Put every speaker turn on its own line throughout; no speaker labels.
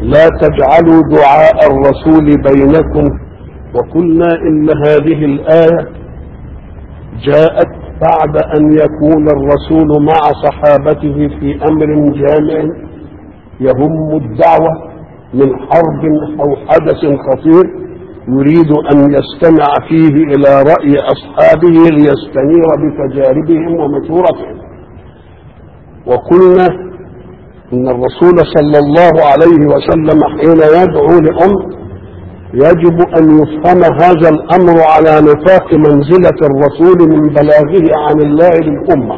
لا تجعلوا دعاء الرسول بينكم. وقلنا إن هذه الآية جاءت بعد أن يكون الرسول مع صحابته في أمر جامع يهم الدعوة من حرب أو حدث خطير يريد أن يستمع فيه إلى رأي أصحابه ليستنير بتجاربهم ومشورتهم. وقلنا إن الرسول صلى الله عليه وسلم حين يدعو لأمر يجب أن يفهم هذا الأمر على نطاق منزلة الرسول من بلاغه عن الله للأمة،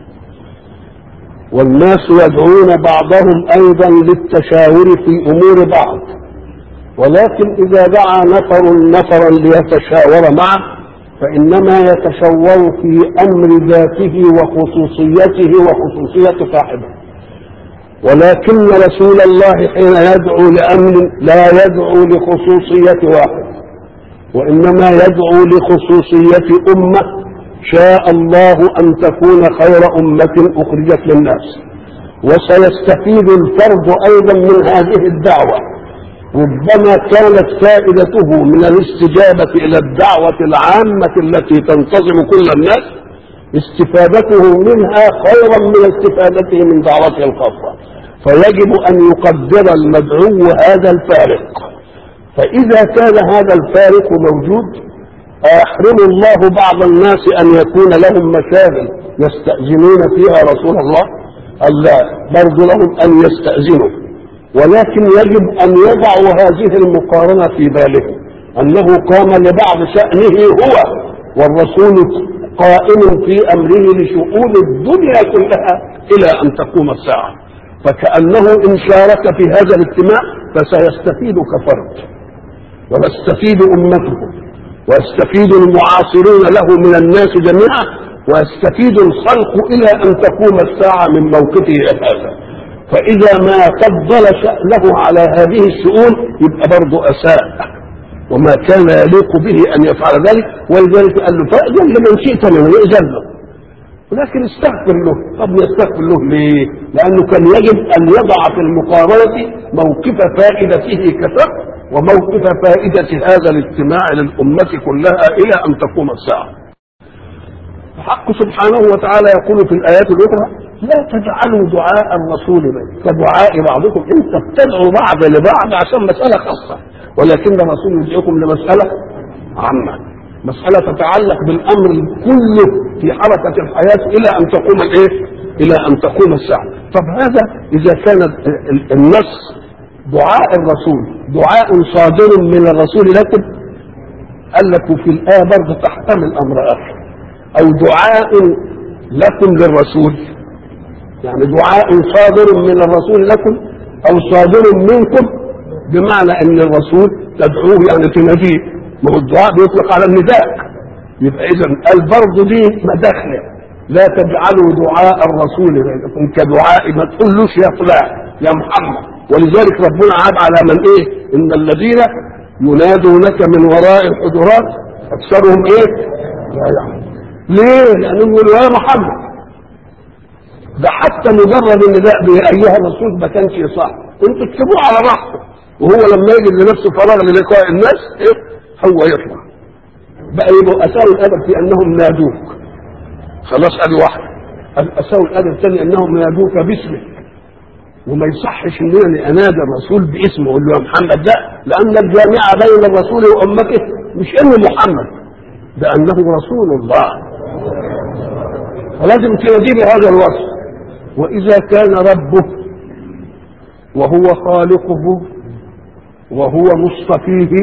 والناس يدعون بعضهم أيضا للتشاور في أمور بعض، ولكن إذا دعا نفرا ليتشاور معه فإنما يتشاور في أمر ذاته وخصوصيته وخصوصية صاحبه. ولكن رسول الله حين يدعو لأمر لا يدعو لخصوصية واحد، وإنما يدعو لخصوصية أمة شاء الله أن تكون خير أمة أخرجت للناس. وسيستفيد الفرد أيضا من هذه الدعوة، ربما كانت فائدته من الاستجابة إلى الدعوة العامة التي تنتظم كل الناس استفادته منها خيرا من استفادته من دعوته الخاصة، فيجب أن يقدر المدعو هذا الفارق. فإذا كان هذا الفارق موجود أيحرم الله بعض الناس أن يكون لهم مشاغل يستأذنون فيها رسول الله؟ لا، برضو لهم أن يستأذنوا، ولكن يجب أن يضعوا هذه المقارنة في بالهم أنه قام لبعض شأنه هو، والرسول قائم في أمره لشؤون الدنيا كلها إلى أن تقوم الساعة، فكأنه إن شارك في هذا الاجتماع فسيستفيد كفرد، ويستفيد أمته، ويستفيد المعاصرون له من الناس جميعا، ويستفيد الخلق إلى أن تقوم الساعة من موقفه هذا. فإذا ما فضل شأنه على هذه الشؤون يبقى برضه أساء، وما كان يليق به أن يفعل ذلك. ولذلك قال له فأذن لمن شئت منه يأذن له، ولكن استغفر له. طب يستغفر له ليه؟ لأنه كان يجب أن يضع في المقارنة موقف فائدته كفر وموقف فائدة هذا الاجتماع للأمة كلها إلى أن تقوم الساعة. الحق سبحانه وتعالى يقول في الآيات الأخرى لا تجعلوا دعاء الرسول كدعاء بعضكم، انت بتدعوا بعض لبعض عشان مسألة خاصة، ولكن الرسول يدعوكم لمسألة عامة، مسألة تتعلق بالأمر كله في حركة الحياة إلى أن تقوم إلى أن تقوم الساعة. طب هذا إذا كان النص دعاء الرسول دعاء صادر من الرسول لكم، قال لك في الآية برضه تحتمل أمر آخر، أو دعاء لكم للرسول، يعني دعاء صادر من الرسول لكم أو صادر منكم، بمعنى أن الرسول تدعوه يعني تناديه، ما هو الدعاء بيطلق على النداء، يبقى إذن البرضه دي مداخلة. لا تجعلوا دعاء الرسول بينكم كدعاء، ما تقولوش يا فلان يا محمد. ولذلك ربنا عاب على من إن الذين ينادونك من وراء الحجرات أكثرهم لا يعلمون. ليه؟ لأنهم يقولوا يا محمد. ده حتى مجرد النداء بأيها الرسول ما كانش صح، انتوا تسيبوه على راحته، وهو لما يجد لنفسه فراغ للقاء الناس هو يطلع بقى. يبقوا أساءوا الأدب في أنهم نادوك، خلاص ادي واحده. أساءوا الأدب الثاني أنهم نادوك باسمك، وما يصحش انني انادى الرسول باسمه اقول له يا محمد، ده لان الجامعه بين الرسول وامته مش انه محمد، ده انه رسول الله، فلازم تناديه بهذا الوصف. واذا كان ربه وهو خالقه وهو مصطفيه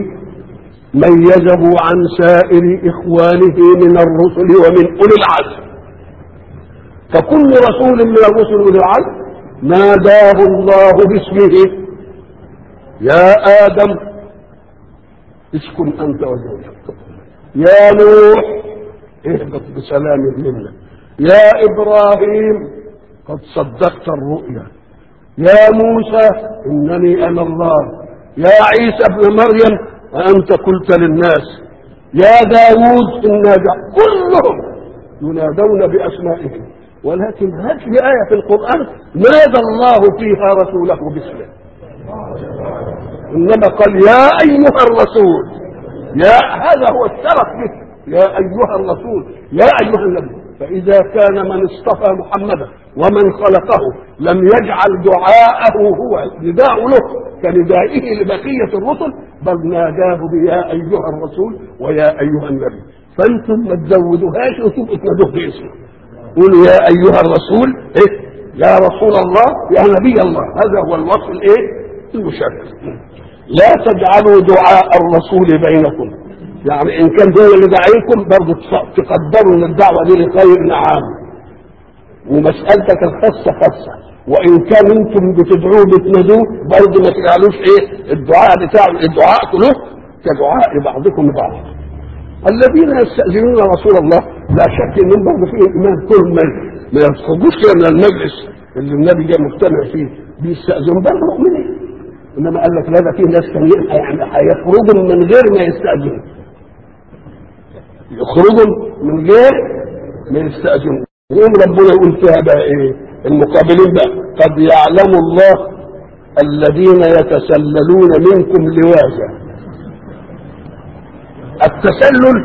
ميزه عن سائر اخوانه من الرسل ومن اولي العزم، فكل رسول من الرسل اولي العزم ناداه الله باسمه يا آدم اسكن أنت وزوجك، يا نوح اهبط بسلام منا، يا إبراهيم قد صدقت الرؤيا، يا موسى إنني أنا الله، يا عيسى ابن مريم أنت قلت للناس، يا داود إنا كلهم ينادون بأسمائهم. ولكن هذه آية في القرآن نادى الله فيها رسوله باسمه، انما قال يا ايها الرسول، هذا هو الشرف به، يا ايها الرسول يا ايها النبي. فاذا كان من اصطفى محمدا ومن خلقه لم يجعل دعاءه هو نداء له كندائه لبقيه الرسل، بل ناداه بيا ايها الرسول ويا ايها النبي. فانتم ما تزودوهاش وتبقوا تنادوه باسمه، قولوا يا ايها الرسول يا رسول الله يا نبي الله. هذا هو الوصف المشرف. لا تجعلوا دعاء الرسول بينكم، يعني ان كان هو اللي داعيكم برضه تقدروا ان الدعوه دي لخير نعم، ومسالتك الخاصه خاصه، وان كان انتم بتدعوه بتنادوه برضه ما تجعلوش الدعاء بتاع الدعاء كله كدعاء بعضكم لبعض. الذين يستأذنون رسول الله لا شك انهم برضه فيهم ايمان، كل ما يخرجوش كده من المجلس اللي النبي جاء مجتمع فيه بيستأذنوا برضه مؤمنين. انما قال لك لا، ده فيه ناس ثانيين يعني هيخرجوا من غير ما يستأذنوا، يخرجوا من غير ما يستأذنوا. يقوم ربنا يقول فيها بقى المقابلين بقى قد يعلم الله الذين يتسللون منكم لواذا. التسلل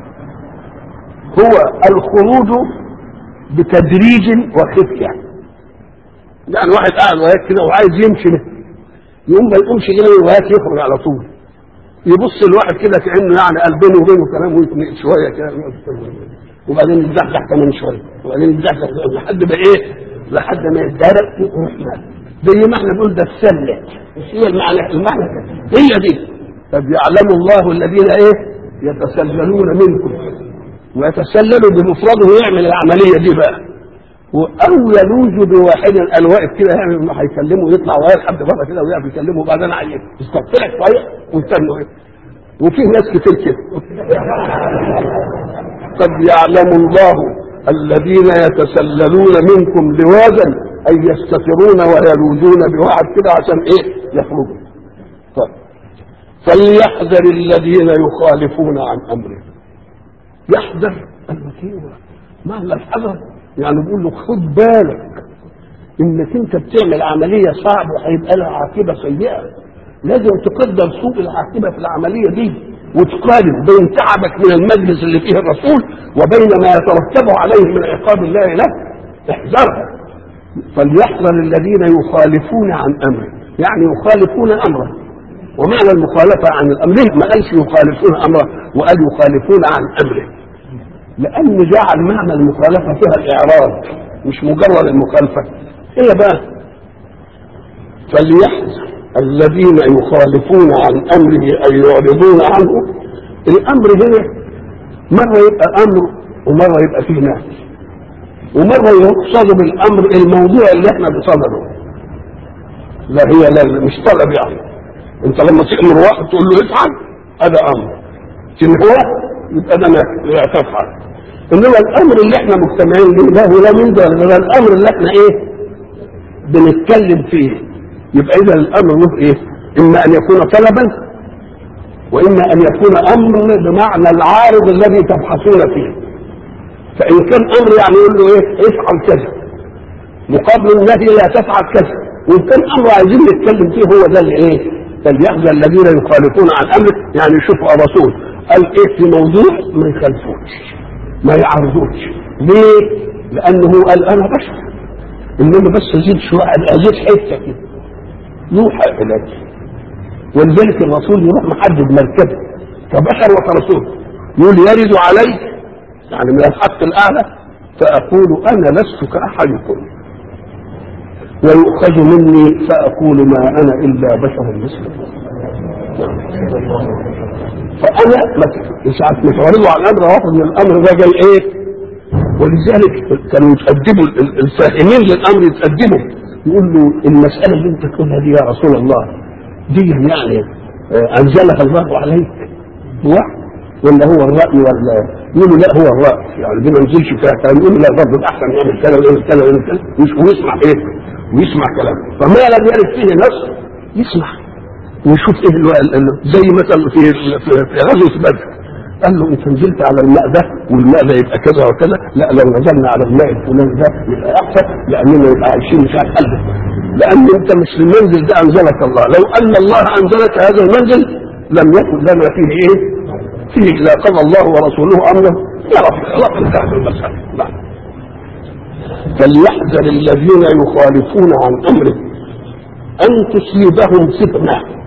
هو الخروج بتدريج وخفية، يعني واحد قاعد وهيك كده وعايز يمشي يقوم ما يقومش كده وهيك يخرج على طول، يبص الواحد كده كأنه يعني قلبينه وبينه كلام ويتنق شوية كده وبعدين يتزحزح كمان شوية وبعدين يتزحزح لحد ما لحد ما يتدرك زي ما احنا بنقول ده السلة. مش هي المعنى هي دي. طب يعلم الله الذين يتسللون منكم، ويتسللوا بمفرده يعمل العملية دي بقى، أو يلوج بواحد الواقف كده يعني هيكلمه يطلع وهي لحد بره كده ويقف يكلمه وبعدين يستطلع شوية ويستنوا وفي ناس كتير كده. قد يعلم الله الذين يتسللون منكم لواذا أي يستترون ويلوجون بواحد كده عشان يخرجوا. طيب فليحذر الذين يخالفون عن أمره. يحذر المكيوة معنى الحذر يعني بيقول له خد بالك انك انت بتعمل عمليه صعبه وهيبقى لها عاقبه سيئه، لازم تقدر سوء العاقبه في العمليه دي وتقارن بين تعبك من المجلس اللي فيه الرسول وبين ما يترتب عليه من عقاب الله له. احذرها. فليحذر الذين يخالفون عن امره، يعني يخالفون امره. ومعنى المخالفه عن الامر ما قالش يخالفون امره وقال يخالفون عن امره، لأن جعل معنى المخالفة فيها الإعراض مش مجرد المخالفة. إيه بقى؟ فليحذر الذين يخالفون عن أمره أي يعرضون عنه. الأمر هنا مرة يبقى أمر ومرة يبقى فيه نهي، ومرة يقصد بالأمر الموضوع اللي احنا بصدده. لا هي لا مش طلب، يعني انت لما تأمر واحد تقول له افعل هذا أمر، تنهوه يبقى ده لا تفعل. انما الامر اللي احنا مجتمعين به لا هو لا من ده الامر اللي احنا بنتكلم فيه. يبقى اذا الامر له اما ان يكون طلبا واما ان يكون امر بمعنى العارض الذي تبحثون فيه. فان كان امر يعني يقول له افعل كذا مقابل النهي لا تفعل كذا، وان كان امر عايزين نتكلم فيه هو ده اللي فليحذر الذين يخالفون عن امره، يعني يشوفوا الرسول قال في موضوع ما يخالفوش ما يعرضوش. ليه؟ لانه قال انا بشر، انما بس ازيد شويه ازيد حته كده يوحى اليك. ولذلك الرسول يروح محدد مركبه كبشر وكرسول يقول يرد علي يعني من الحق الاعلى فاقول انا لست كاحدكم ويؤخذ مني فاقول ما انا الا بشر مثلكم. فانا ساعه ما تعرضوا على الامر واخد من الامر ده جاي ولذلك كانوا يتقدموا الفاهمين للامر يتقدموا يقول له المساله اللي انت تقولها دي يا رسول الله دي يعني انزلها الله عليك هو ولا هو الراي ولا يقولوا لا هو الراي يعني دي ما نزلش فيها كلام. يقولوا لا برضه الاحسن يعمل كذا ويعمل كذا ويعمل كذا ويسمع ويسمع كلام. فما لم يرد فيه نص يسمع ويشوف زي مثلا في غزوه بدر قال له انت نزلت على الماء ده والماء ده يبقى كذا وكذا، لا لو نزلنا على الماء الفلاني ده يبقى احسن لاننا يبقى عايشين مش عارف قلبه لان انت مش المنزل ده انزلك الله، لو ان الله انزلك هذا المنزل لم يكن لنا فيه ايه؟ فيه اذا قضى الله ورسوله امره يعرف اطلاق انتهت المساله. نعم. فليحذر الذين يخالفون عن امره ان تصيبهم فتنه.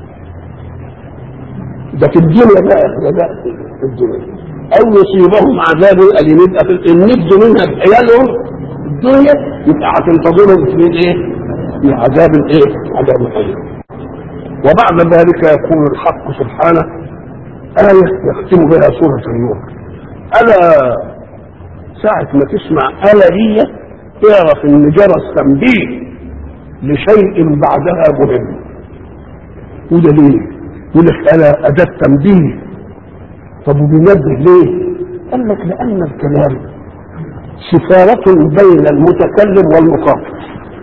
ده في الدنيا بقى في الدنيا، او يصيبهم عذاب اليم. يبقى في الند منها بعيالهم الدنيا، يبقى هتنتظرهم في ايه؟ في عذاب الايه؟ عذاب اليم. وبعد ذلك يقول الحق سبحانه آية يختم بها سورة النور: ألا ساعة ما تسمع ألا دي اعرف إن جرس تنبيه لشيء بعدها مهم. وده ليه؟ يقول لك ألا أداة تنبيه. طب وبينبه ليه؟ قال لك لأن الكلام سفارة بين المتكلم والمخاطب.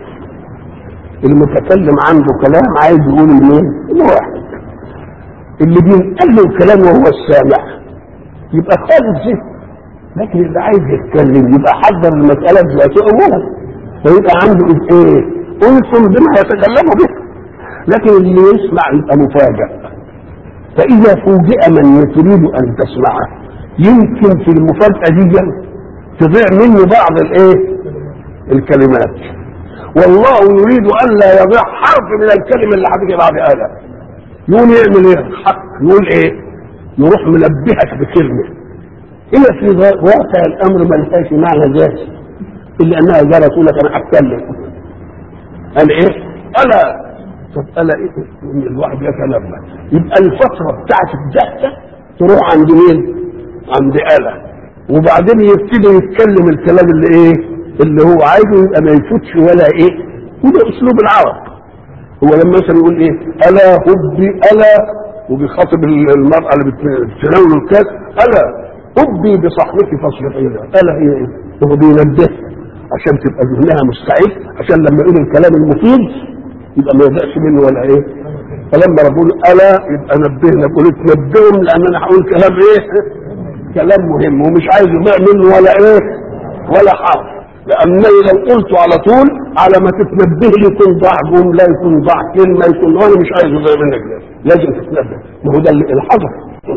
المتكلم عنده كلام عايز يقول لمين؟ لواحد. اللي بينقل له الكلام وهو السامع يبقى خالص ذهن، لكن اللي عايز يتكلم يبقى حذر المسألة بذاته أولا، فيبقى عنده إيه؟ أنس بما يتكلم به. لكن اللي يسمع يبقى مفاجأ. فإذا فوجئ من تريد أن تسمعه يمكن في المفاجأة دي تضيع منه بعض الإيه؟ الكلمات. والله يريد أن لا يضيع حرف من الكلمة اللي هتيجي بعد آلة. يقول يعمل ايه؟ حق يقول ايه؟ يروح منبهك بكلمه هي في واقع الامر ما لهاش معنى ذاتي الا انها جرت تقول لك انا هتكلم. قال ايه؟ الا. طب الا ايه؟ الواحد يتنبه. يبقى الفتره بتاعت الدهشه تروح عند مين؟ عند الا، وبعدين يبتدي يتكلم الكلام اللي ايه؟ اللي هو عايزه، يبقى ما يفوتش ولا ايه؟ وده اسلوب العرب. هو لما مثلا يقول ايه؟ الا حبي الا، وبيخاطب المرأة اللي بتناول الكاس: الا حبي بصحبتي فاصلحيها. الا هي ايه؟ هو بينبه عشان تبقى ذهنها مستعد، عشان لما يقول الكلام المفيد يبقى ما يضيعش منه ولا ايه؟ فلما بقول الا يبقى نبهنا، بقول تنبههم لان انا هقول كلام ايه؟ كلام مهم ومش عايز يضيع منه ولا ايه؟ ولا حرف. لأنني لو قلت على طول على ما تتنبه لي يكون ضاع جملة، يكون ضاع كلمة، يكون أنا مش عايز أضيع منك لازم تتنبه. ما هو ده الحذر.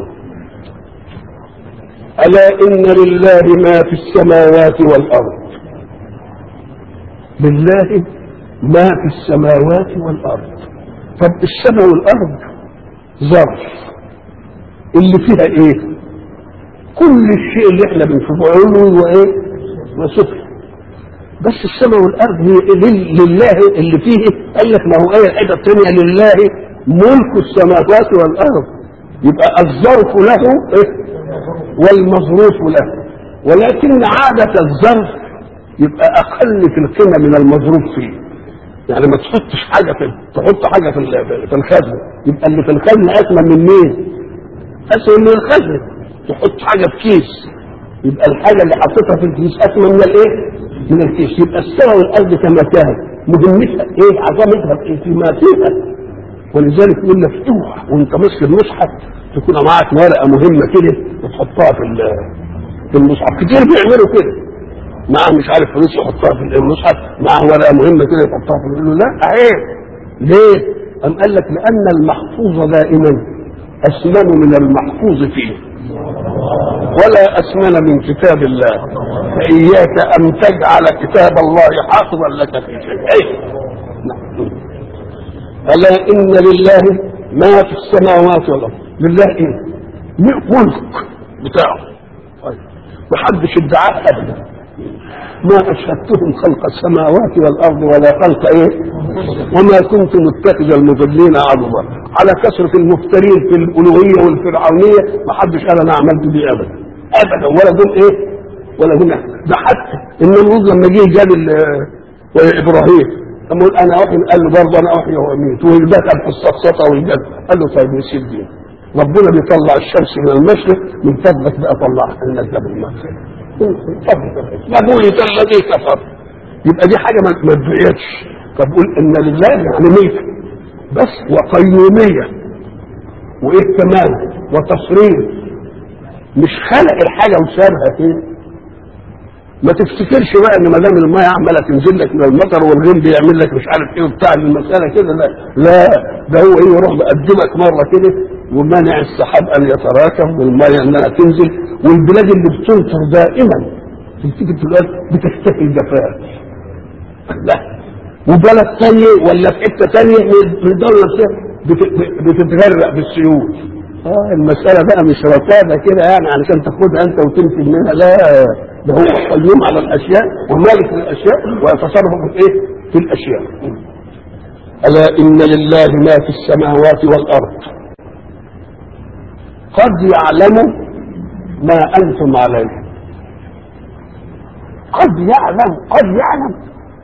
ألا إن لله ما في السماوات والأرض. لله ما في السماوات والأرض. طب السماء والأرض ظرف اللي فيها إيه؟ كل الشيء اللي احنا بنشوفه علوي وإيه؟ وسفل. بس السماء والارض هي لله اللي فيه. قال لك ما هو ايه الحته الثانيه؟ لله ملك السماوات والارض. يبقى الظرف له إيه؟ والمظروف له. ولكن عاده الظرف يبقى اقل في القيمه من المظروف فيه. يعني ما تحطش حاجه تحط حاجه في الخزنه، يبقى اللي في الخزنه اثمن من مين؟ اثمن من الخزنه. تحط حاجه في كيس يبقى الحاجه اللي حطيتها في الكيس اثمن من الايه؟ من الكيس. يبقى السماء والارض كما كان مهمتها ايه؟ عظمتها ايه؟ فيما فيها. ولذلك يقول لك اوعى وانت ماسك المصحف تكون معك ورقه مهمه كده وتحطها في المصحف. كتير بيعملوا كده، معاه مش عارف فلوس يحطها في المصحف، معاه ورقه مهمه كده يحطها في. يقول له لا عيب. ليه؟ قام قال لك لان المحفوظ دائما اسمن من المحفوظ فيه، ولا أسمن من كتاب الله، فإياك أن تجعل كتاب الله حافظا لك في شيء. ألا إن لله ما في السماوات والأرض. لله إيه؟ ملك بتاعه. محدش ادعاه أبدا. ما أشهدتهم خلق السماوات والأرض ولا خلق إيه؟ وما كنت متخذ المضلين عضدا. على كثرة المفترين في الألوهية والفرعونية ما حدش قال أنا عملت دي أبدا ولا دول إيه؟ ولا هنا. ده حتى النمرود لما جه جاب إبراهيم لما يقول أنا أحيي، قال له برضه أنا أحيي وأميت، ويدخل في السقسطة ويجد. قال له طيب نسيب دي، ربنا بيطلع الشمس من المشرق، من فضلك بقى طلعها لنا من المغرب. مبولة الذي كفر. يبقى دي حاجة ما تدعيتش. طب قول ان لله يعني ملك بس، وقيومية وايه كمان، وتصريف. مش خلق الحاجة وسابها فين، ما تفتكرش بقى ان ما دام الميه عماله تنزل لك من المطر والغيم بيعمل لك مش عارف ايه وبتاع المساله كده، لا لا، ده هو ايه، يروح مقدمك مره كده ومانع السحاب ان يتراكم والميه انها تنزل. والبلاد اللي بتمطر دائما تيجي تلاقي بتختفي الجفاف، لا، وبلد ثانيه ولا في حته ثانيه من الدوله بتتغرق بالسيول. المساله بقى مش ركابه كده يعني علشان تاخدها انت وتمشي منها، لا، ده هو قيوم على الاشياء ومالك للاشياء ويتصرف في ايه؟ في الاشياء. الا ان لله ما في السماوات والارض قد يعلم ما انتم عليه. قد يعلم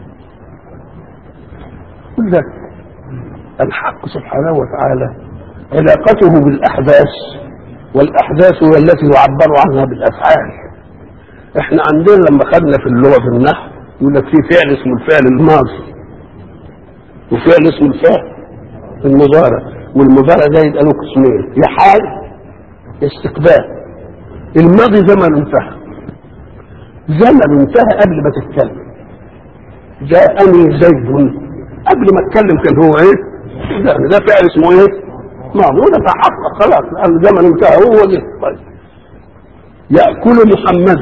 كل ذلك الحق سبحانه وتعالى علاقته بالاحداث، والاحداث هي التي يعبر عنها بالافعال. احنا عندنا لما خدنا في اللغه في النحو يقول لك في فعل اسمه الفعل الماضي وفعل اسمه الفعل المضارع، والمضارع ده يبقى له قسمين، يا حال يا استقبال. الماضي زمن انتهى، زمن انتهى قبل ما تتكلم. جاءني زيد، قبل ما اتكلم كان هو ايه؟ ده فعل اسمه ايه؟ ماضي، وده تحقق خلاص الزمن انتهى هو ده. طيب يأكل محمد،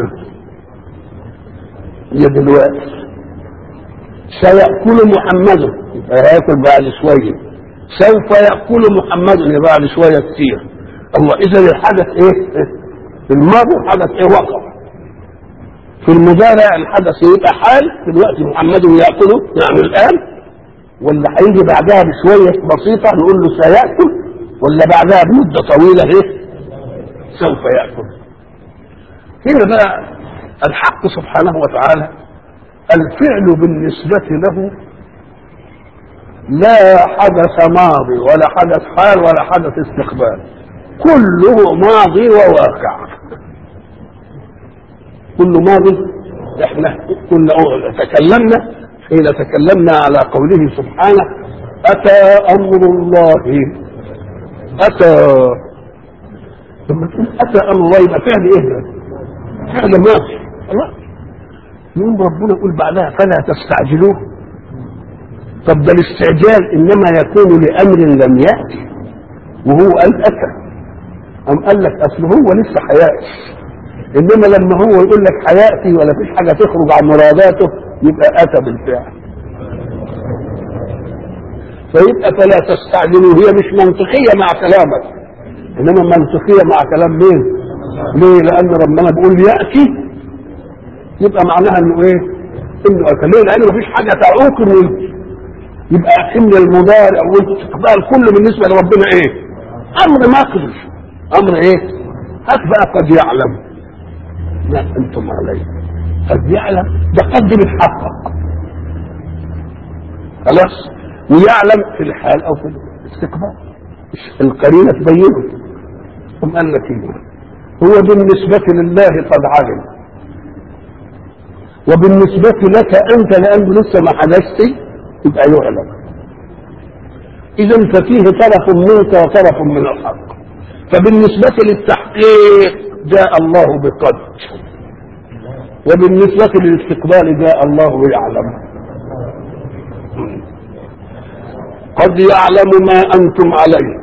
يا دلوقتي سيأكل محمد يبقى هياكل بعد شوية، سوف يأكل محمد يبقى بعد شوية كتير. الله، إذا الحدث إيه؟ الماضي الحدث إيه؟ وقع. في المضارع الحدث يبقى حال دلوقتي محمد يأكله يعني الآن، ولا هيجي بعدها بشوية بسيطة نقول له سيأكل، ولا بعدها بمدة طويلة إيه؟ سوف يأكل. هنا بقى الحق سبحانه وتعالى الفعل بالنسبة له لا حدث ماضي ولا حدث حال ولا حدث استقبال، كله ماضي وواقع، كله ماضي. احنا كنا تكلمنا حين تكلمنا على قوله سبحانه أتى أمر الله، أتى، لما تقول أتى أمر الله يبقى فعل إيه ده؟ فعل ماضي. الله، يوم ربنا يقول بعدها فلا تستعجلوه. طب ده الاستعجال انما يكون لامر لم ياتي، وهو قال اتى، ام قال لك اصل هو لسه هياتي، انما لما هو يقول لك هياتي ولا فيش حاجه تخرج عن مراداته يبقى اتى بالفعل. فيبقى فلا تستعجلوه هي مش منطقيه مع كلامك، انما منطقيه مع كلام مين؟ ليه؟ لان ربنا بيقول ياتي يبقى معناها انه ايه؟ انه اتى. ليه؟ لان مفيش حاجه تعوق انه يبقى ان المضارع والاستقبال كله بالنسبه لربنا ايه؟ امر ماضي، امر ايه؟ هات بقى قد يعلم ما انتم عليه. قد يعلم ده قد بيتحقق خلاص، ويعلم في الحال او في الاستقبال، القرينه تبينه. ثم قال لك ايه؟ هو بالنسبه لله قد علم، وبالنسبه لك انت لانه لسه ما حدثت يبقى يعلم. اذا ففيه طرف منك وطرف من الحق. فبالنسبة للتحقيق جاء الله بقد، وبالنسبة للاستقبال جاء الله يعلم. قد يعلم ما أنتم عليه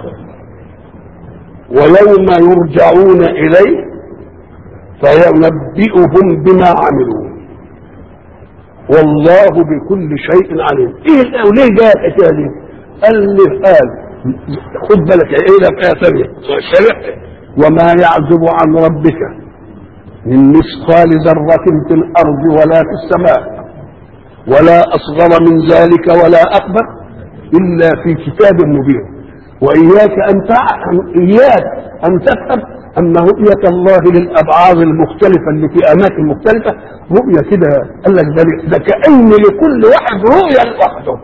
ويوم يرجعون إليه فينبئهم بما عملوا والله بكل شيء عليم. ايه وليه جاء الحكايه دي؟ قال خد بالك ايه ده في ايه ثانيه شرح وما يعزب عن ربك من مثقال ذره في الارض ولا في السماء ولا اصغر من ذلك ولا اكبر الا في كتاب مبين. واياك ان تفهم ان رؤيه الله للابعاد المختلفه اللي في اماكن مختلفه رؤيه كده. قال لك ده كأن لكل واحد رؤيه لوحده.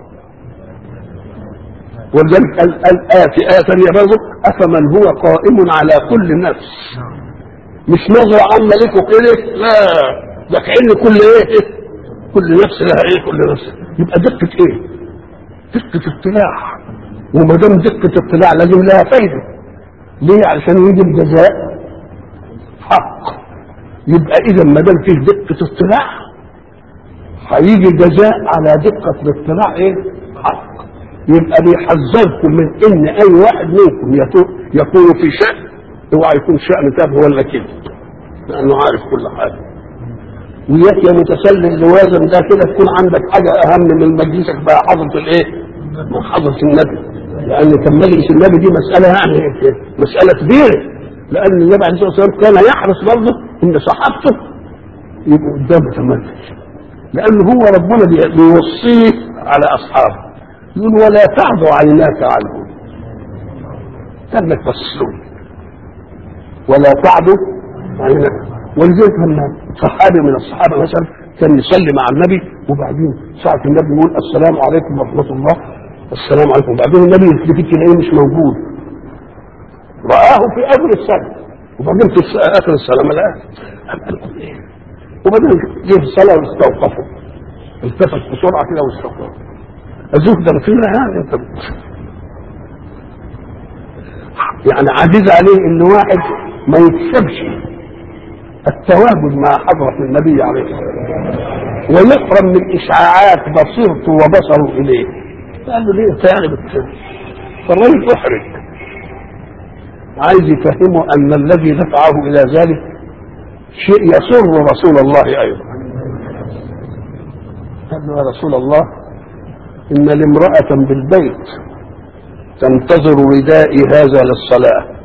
ولذلك قال في آية ثانية برضه أفمن هو قائم على كل نفس، مش نظرة عامة لكم كده، لا، ده كأن كل ايه؟ كل نفس لها ايه؟ كل نفس. يبقى دقة ايه؟ دقة اطلاع. وما دام دقة اطلاع لازم لها فايدة. ليه؟ علشان يجي الجزاء حق. يبقى اذا ما دام فيه دقه اطلاع هيجي جزاء على دقه الاطلاع ايه؟ حق. يبقى بيحذركم من ان اي واحد منكم يكون في شأن، اوعى يكون شأن تافه ولا كده، لانه عارف كل حاجه. وياك يا متسلل لوازم ده كده تكون عندك حاجه اهم من مجلسك بقى حضره الايه؟ حضره النبي. لان كان مجلس النبي دي مساله يعني مساله كبيره، لان النبي عليه الصلاه والسلام كان يحرص برضه ان صحابته يبقوا قدامه تملك، لان هو ربنا بيوصيه على اصحابه يقول ولا تعد عيناك عنهم، كانك بصلون ولا تعد عيناك. ولذلك لما صحابي من الصحابه مثلا كان يصلي مع النبي وبعدين ساعه النبي يقول السلام عليكم ورحمه الله، السلام عليكم، وبعدين النبي يلتفت تلاقيه مش موجود، رآه في اخر الصلاه وبعدين في اخر الصلاه ما لقاه، وبعدين جه في الصلاه واستوقفه، التفت بسرعه كده واستوقفه، الزهد فينا يعني عزيز عليه ان واحد ما يكسبش التواجد مع حضرة النبي عليه الصلاة والسلام ويحرم من اشعاعات بصيرته وبصره اليه. قال له ليه انت يعني بتكسب؟ فالراجل احرج، عايز يفهمه ان الذي دفعه الى ذلك شيء يسر رسول الله ايضا. قال له يا رسول الله إن لامرأة بالبيت تنتظر ردائي هذا للصلاة،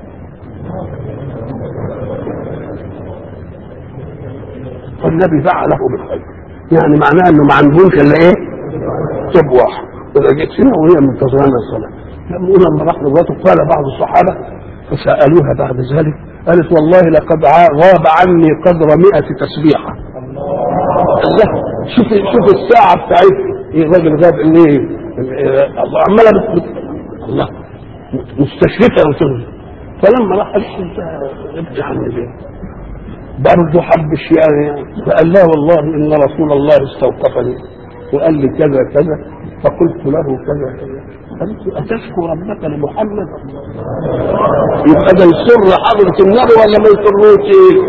فالنبي فعله بالخير، يعني معناه انه ما عندهمش الا ايه؟ طب واحد، اذا جيت هنا وهي منتظرة الصلاة. لما راح لمراته قال بعض الصحابة فسألوها بعد ذلك قالت والله لقد غاب عني قدر 100 تسبيحة. الله، شوف الساعة بتاعتها ايه، الراجل غاب ليه؟ الله عماله الله مستشرفه وتغني. فلما راح ابدي عني ليه؟ برضه حب الشيء يعني، فقال لا والله ان رسول الله استوقفني وقال لي كذا كذا فقلت له كذا كذا. قالت اتشكو ربك لمحمد؟ يبقى ده يسر حضرة النبي ولا ما يسروش ايه؟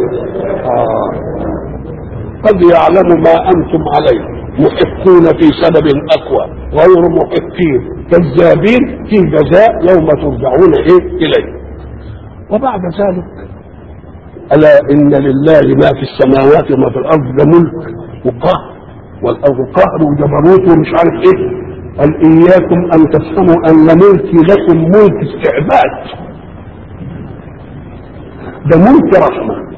قد يعلم ما انتم عليه محقون في سبب اقوى غير محقين كذابين في جزاء يوم ترجعون ايه اليه. وبعد ذلك الا ان لله ما في السماوات وما في الارض، ده ملك وقهر، والارض قهر وجبروت ومش عارف ايه. قال اياكم ان تفهموا ان ملكي لكم ملك استعباد، ده ملك رحمه،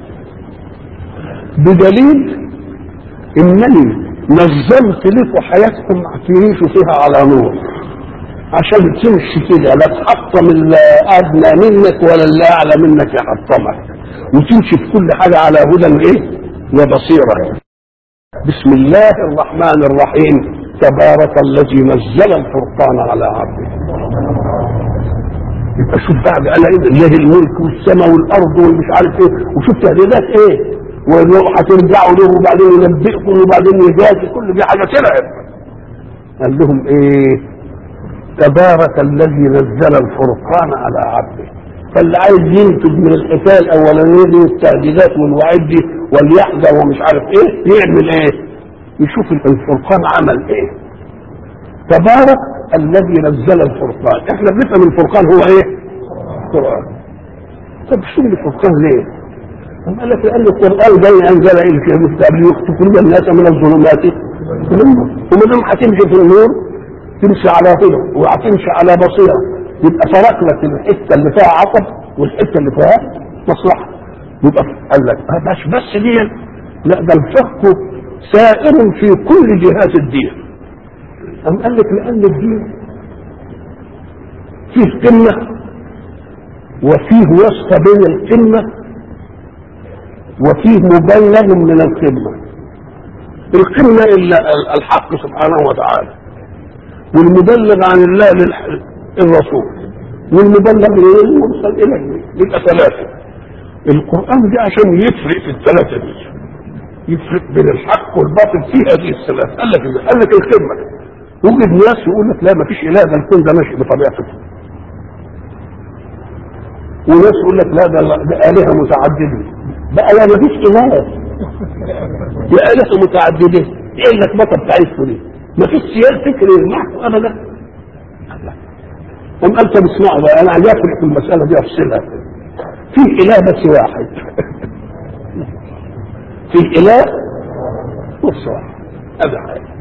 بدليل انني نظمت لكم حياتكم تعيشوا فيها على نور عشان تمشي كده، لا تحطم اللي ادنى منك ولا اللي اعلى منك يحطمك، وتمشي في كل حاجه على هدى ايه وبصيره. بسم الله الرحمن الرحيم، تبارك الذي نزل الفرقان على عبده. يبقى شوف بعد انا ايه الملك والسماء والارض والمش عارف ايه، وشوف تهديدات ايه، وهترجعوا له وبعدين ينبئكم وبعدين يجازي، كل دي حاجه ترعب. قال لهم ايه؟ تبارك الذي نزل الفرقان على عبده. فاللي عايز ينتج من الحكايه الاولانيه دي والتهديدات والوعيد دي واليحذر ومش عارف ايه، يعمل ايه؟ يشوف الفرقان عمل ايه. تبارك الذي نزل الفرقان، احنا بنفهم الفرقان هو ايه؟ القران. طب شو الفرقان ليه؟ قال لك لأن القرآن جاي أنزل إليك لتخرج الناس من الظلمات وما دام هتمشي في النور تمشي على هدى وهتمشي على بصيرة، يبقى فرق لك الحتة اللي فيها عصب والحتة اللي فيها مصلحة. يبقى قال لك بس دي لا، ده الفقه سائر في كل جهات الدين. قال لك لأن الدين فيه قمة وفيه وسط بين القمة وفيه مبلغ من القمة. القمة إلا الحق سبحانه وتعالى، والمبلغ عن الله للرسول، والمبلغ للمرسل إليه، يبقى ثلاثة. القرآن دي عشان يفرق في الثلاثة دي، يفرق بين الحق والباطل في هذه الثلاثة. قال لك القمة. وجد ناس يقول لك لا ما فيش إله، ده الكون ده ماشي بطبيعته. وناس يقول لك لا ده آلهة متعددة. بقى لا ما فيش إله، يا آلهة متعددة ايه لك بطل بتاعتكم دي؟ ما فيش سياق فكري يجمعكم ابدا. قام قال طب اسمعوا بقى انا عايز في المسألة دي افصلها. في اله بس واحد. في اله بس واحد هذا حاجة.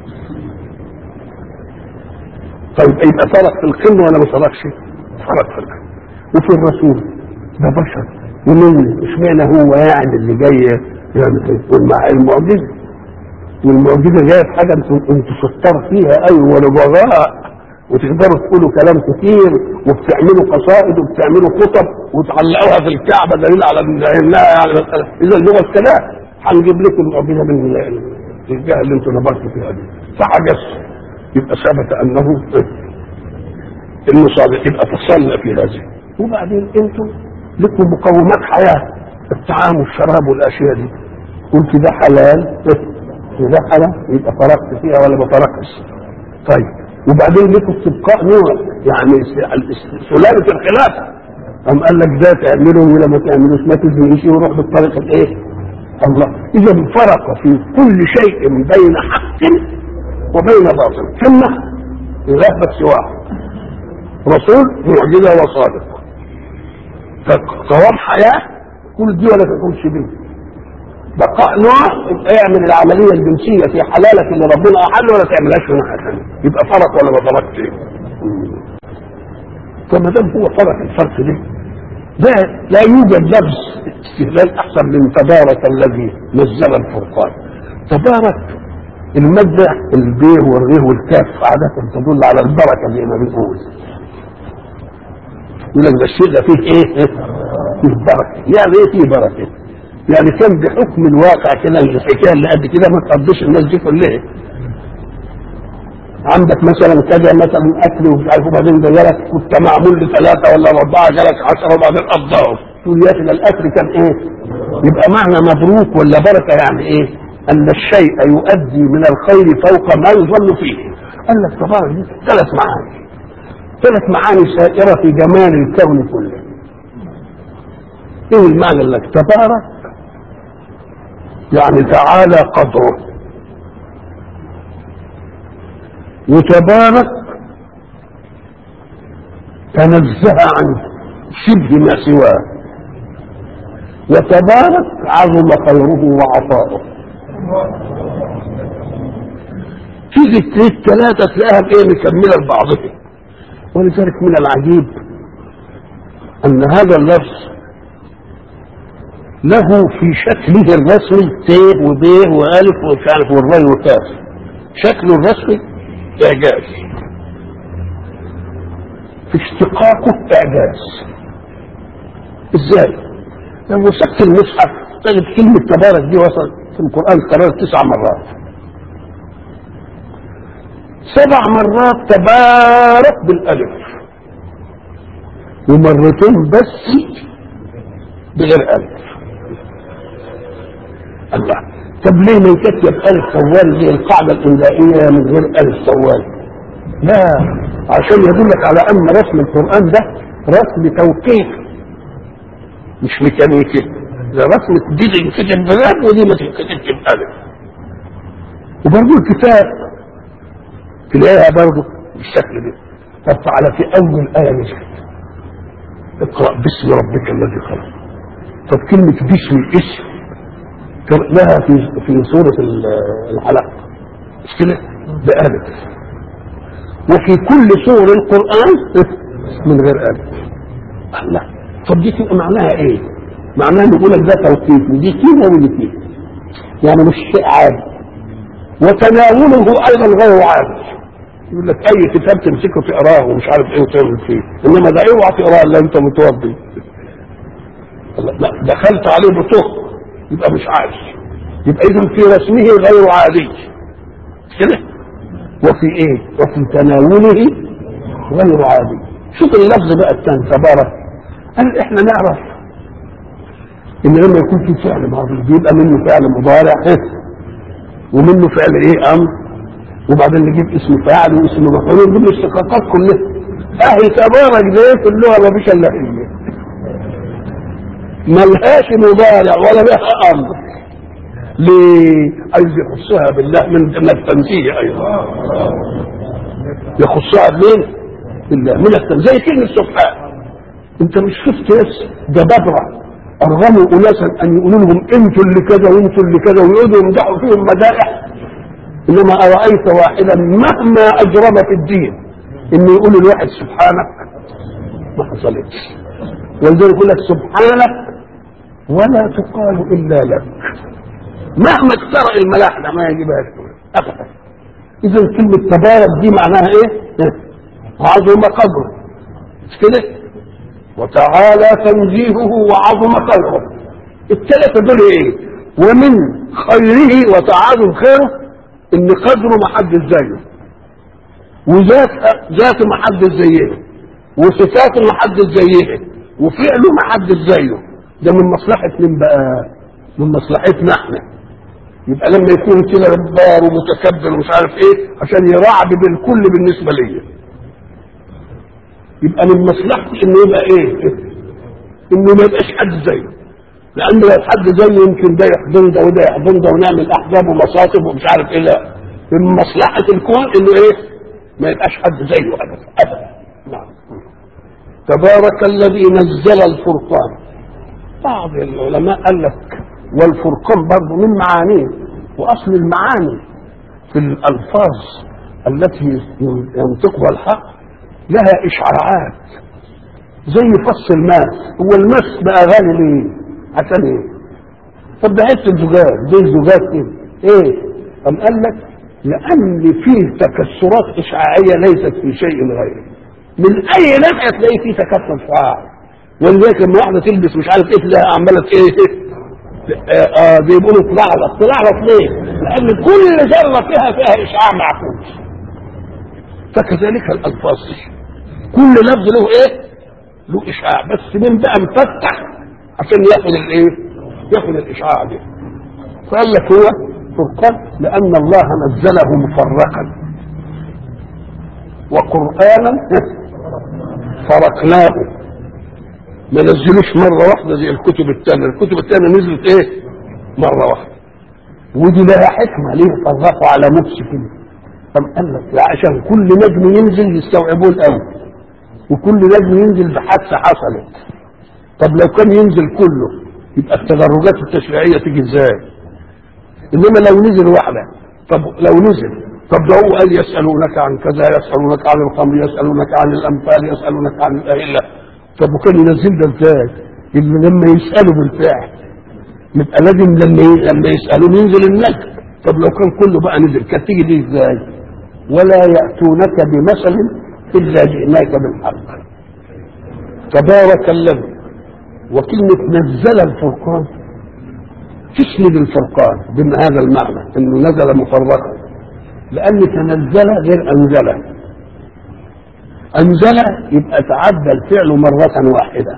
طيب يبقى فرق في القمة ولا ما فرقش؟ فرق في القمة. وفي الرسول ده بشر ومن اشمعنى هو يعني اللي جاي يعني المعجزة والمعجزة جاية في حاجة انتوا شطار فيها ايوه ولبغاء وتقدروا تقولوا كلام كتير وبتعملوا قصائد وبتعملوا خطب وتعلقوها في الكعبة دليل على انها يعني مسألة. اذا اللغة الكلام هنجيب لكم المعجزة من الجهة اللي انتوا نبرتوا فيها دي فحجز يبقى ثبت انه صادق يبقى تصلى في هذه. وبعدين انتم لكم مقومات حياه الطعام والشراب والاشياء دي قلت ده حلال وده حلال يبقى فرقت فيها ولا ما فرقتش؟ طيب وبعدين لكم استبقاء نوع يعني سلالة الخلافه قام قال لك ده تعمله ولا ما تعملوش ما تزنيش وروح بالطريقه الايه؟ الله. اذا فرق في كل شيء بين حق وبين باطل ثم يغفت سواه رسول معجزه وصادق قوام حياه كل دي ولا تكونش بيه بقاء نوع يعمل العمليه الجنسيه في حلالك اللي ربنا احل ولا تعملهاش في ناحيه ثانيه يبقى فرق ولا ما فرقش ايه؟ فما دام هو فرق الفرق ده لا يوجد لفظ استهلال احسن من تبارك الذي نزل الفرقان. تبارك المادة البيه والريه والكاف عادة تدل على البركة زي ما بنقول. يقول لك ده الشيء ده فيه ايه؟ فيه بركة. يعني ايه فيه بركة؟ يعني كان بحكم الواقع كده الحكاية اللي قد كده ما تقضيش الناس دي كلها. عندك مثلا كذا مثلا اكل ومش عارف وبعدين جالك كنت معمول ل3 ولا 4 جالك 10 وبعدين قضاهم. تقول يا اخي الاكل كان ايه؟ يبقى معنى مبروك ولا بركة يعني ايه؟ أن الشيء يؤدي من الخير فوق ما يظن فيه. قال لك تبارك دي 3 معاني 3 معاني سائرة في جمال الكون كله. ايه المعنى لك تبارك يعني تعالى قدره وتبارك تنزه عن شبه ما سواه وتبارك عظم خيره وعطاؤه. تيجي 3 تلاقيها بايه مكمله لبعضها. ولذلك من العجيب ان هذا اللفظ له في شكله الرسمي ت وب والف ومش عارف والراي وكاف شكله الرسمي اعجاز في اشتقاقه اعجاز. ازاي؟ لو مسكت المصحف تجد كلمه تبارك دي وصل في القران كررت 9 مرات 7 مرات تبارك بالالف ومرتين بس بغير الف. الله. طب ليه ما يكتب الف طوال زي القاعده الاملائيه من غير الف طوال؟ لا عشان يدلك على ان رسم القران ده رسم توقيف مش ميكانيكي. ده رسم دي تنكتب بلاد ودي ما تنكتبش بالف. وبرضه الكتاب تلاقيها برضه بالشكل ده. طب على في اول ايه نزلت اقرا باسم ربك الذي خلق. طب كلمه باسم الاسم لها في سوره العلق مش كده بألف وفي كل سور القرآن من غير ألف. الله. طب دي تبقى معناها ايه؟ معناها نقول لك ده توقيف ودي كده ودي كده يعني مش شيء عادي وتناوله ايضا غير عادي. يقول لك اي كتاب تمسكه تقراه ومش عارف ايه وتعمل فيه انما ده اوعى تقراه الا انت متوضي. لا دخلت عليه بطق يبقى مش عادي. يبقى اذا في رسمه غير عادي كده وفي ايه؟ وفي تناوله غير عادي. شوف اللفظ بقى الثاني تبارك. قال احنا نعرف ان لما يكون في فعل ماضي بيبقى منه فعل مضارع ومنه فعل ايه امر وبعدين نجيب اسم فاعل واسم مفعول ونجيب الاشتقاقات كلها. اهي تبارك ده كلها ما فيش الا هي ملهاش مضارع ولا لها امر ليه؟ عايز يخصها بالله من التنزيه ايضا، يخصها بمين؟ بالله من التنزيه، زي كلمه سبحان. انت مش شفت ناس جبابره ارغموا اناسا ان يقولوا لهم انتوا اللي كذا وانتوا اللي كذا ويقعدوا يمدحوا فيهم مدائح؟ انما ارايت واحدا مهما اجرم في الدين انه يقول الواحد سبحانك، ما حصلتش. ولذلك يقول لك سبحانك ولا تقال الا لك، مهما اكثر الملاحده ما يجيبهاش ابدا. اذا كلمه تبارك دي معناها ايه؟ عظم قدره، مش كده؟ وتعالى تنزيهه وعظم قدره. الثلاثه دول ايه؟ ومن خيره وتعاظم خيره ان قدره ما حدش زيه، وذاته ما حدش زيه، وصفاته ما حدش زيه، وفعله ما حدش زيه. ده من مصلحه مين بقى؟ من مصلحتنا احنا. يبقى لما يكون كده جبار ومتكبر ومش عارف ايه عشان يراعب بالكل بالنسبه ليا، يبقى من مصلحتي انه يبقى ايه؟ انه ما يبقاش حد زيه، لان لو حد زيه يمكن ده يحضن ده وده يحضن ده ونعمل احزاب ومصاطب ومش عارف ايه. لا، من مصلحه الكون انه ايه؟ ما يبقاش حد زيه ابدا ابدا. نعم. تبارك الذي نزل الفرقان. بعض العلماء قال لك والفرقان برضه من معانيه، واصل المعاني في الالفاظ التي ينطقها الحق لها اشعاعات، زي فص الماس. هو الماس بقى غالي ليه؟ عشان ايه؟ طب ده حته زجاج، زي الزجاج كده ايه؟ قام قال لك لان فيه تكسرات اشعاعيه ليست في شيء غيره، من اي ناحيه تلاقي فيه تكسر شعاع. ولذلك لما واحده تلبس مش عارف ايه تلاقيها عماله ايه؟ بيقولوا تلعلق ليه؟ لان كل ذره فيها اشعاع معكوس. فكذلك الالفاظ كل لفظ له ايه؟ له اشعاع، بس من بقى مفتح عشان ياخد الايه؟ ياخد الاشعاع ده. فقال لك هو فرقان لان الله نزله مفرقا، وقرانا فرقناه. ما نزلوش مره واحده زي الكتب الثانيه. الكتب الثانيه نزلت ايه؟ مره واحده، ودي لها حكمه ليه فرقوا على نفس كده. طب قال لك عشان كل نجم ينزل يستوعبوه الاول، وكل نجم ينزل بحادثه حصلت. طب لو كان ينزل كله يبقى التدرجات التشريعيه تيجي ازاي؟ انما لو نزل واحده، طب لو نزل، طب ده هو قال يسالونك عن كذا، يسالونك عن الخمر، يسالونك عن الانفال، يسالونك عن الاهله. طب وكان ينزل ده ازاي؟ لما يسالوا بالفعل يبقى لازم لما يسالوا ينزل النجم. طب لو كان كله بقى نزل كانت تيجي دي ازاي؟ ولا ياتونك بمثل الا جئناك بالحق. تبارك الذي. وكلمه نزل الفرقان تسند الفرقان بهذا المعنى انه نزل مفرقا، لان تنزل غير انزل. انزل يبقى تعدى الفعل مره واحده.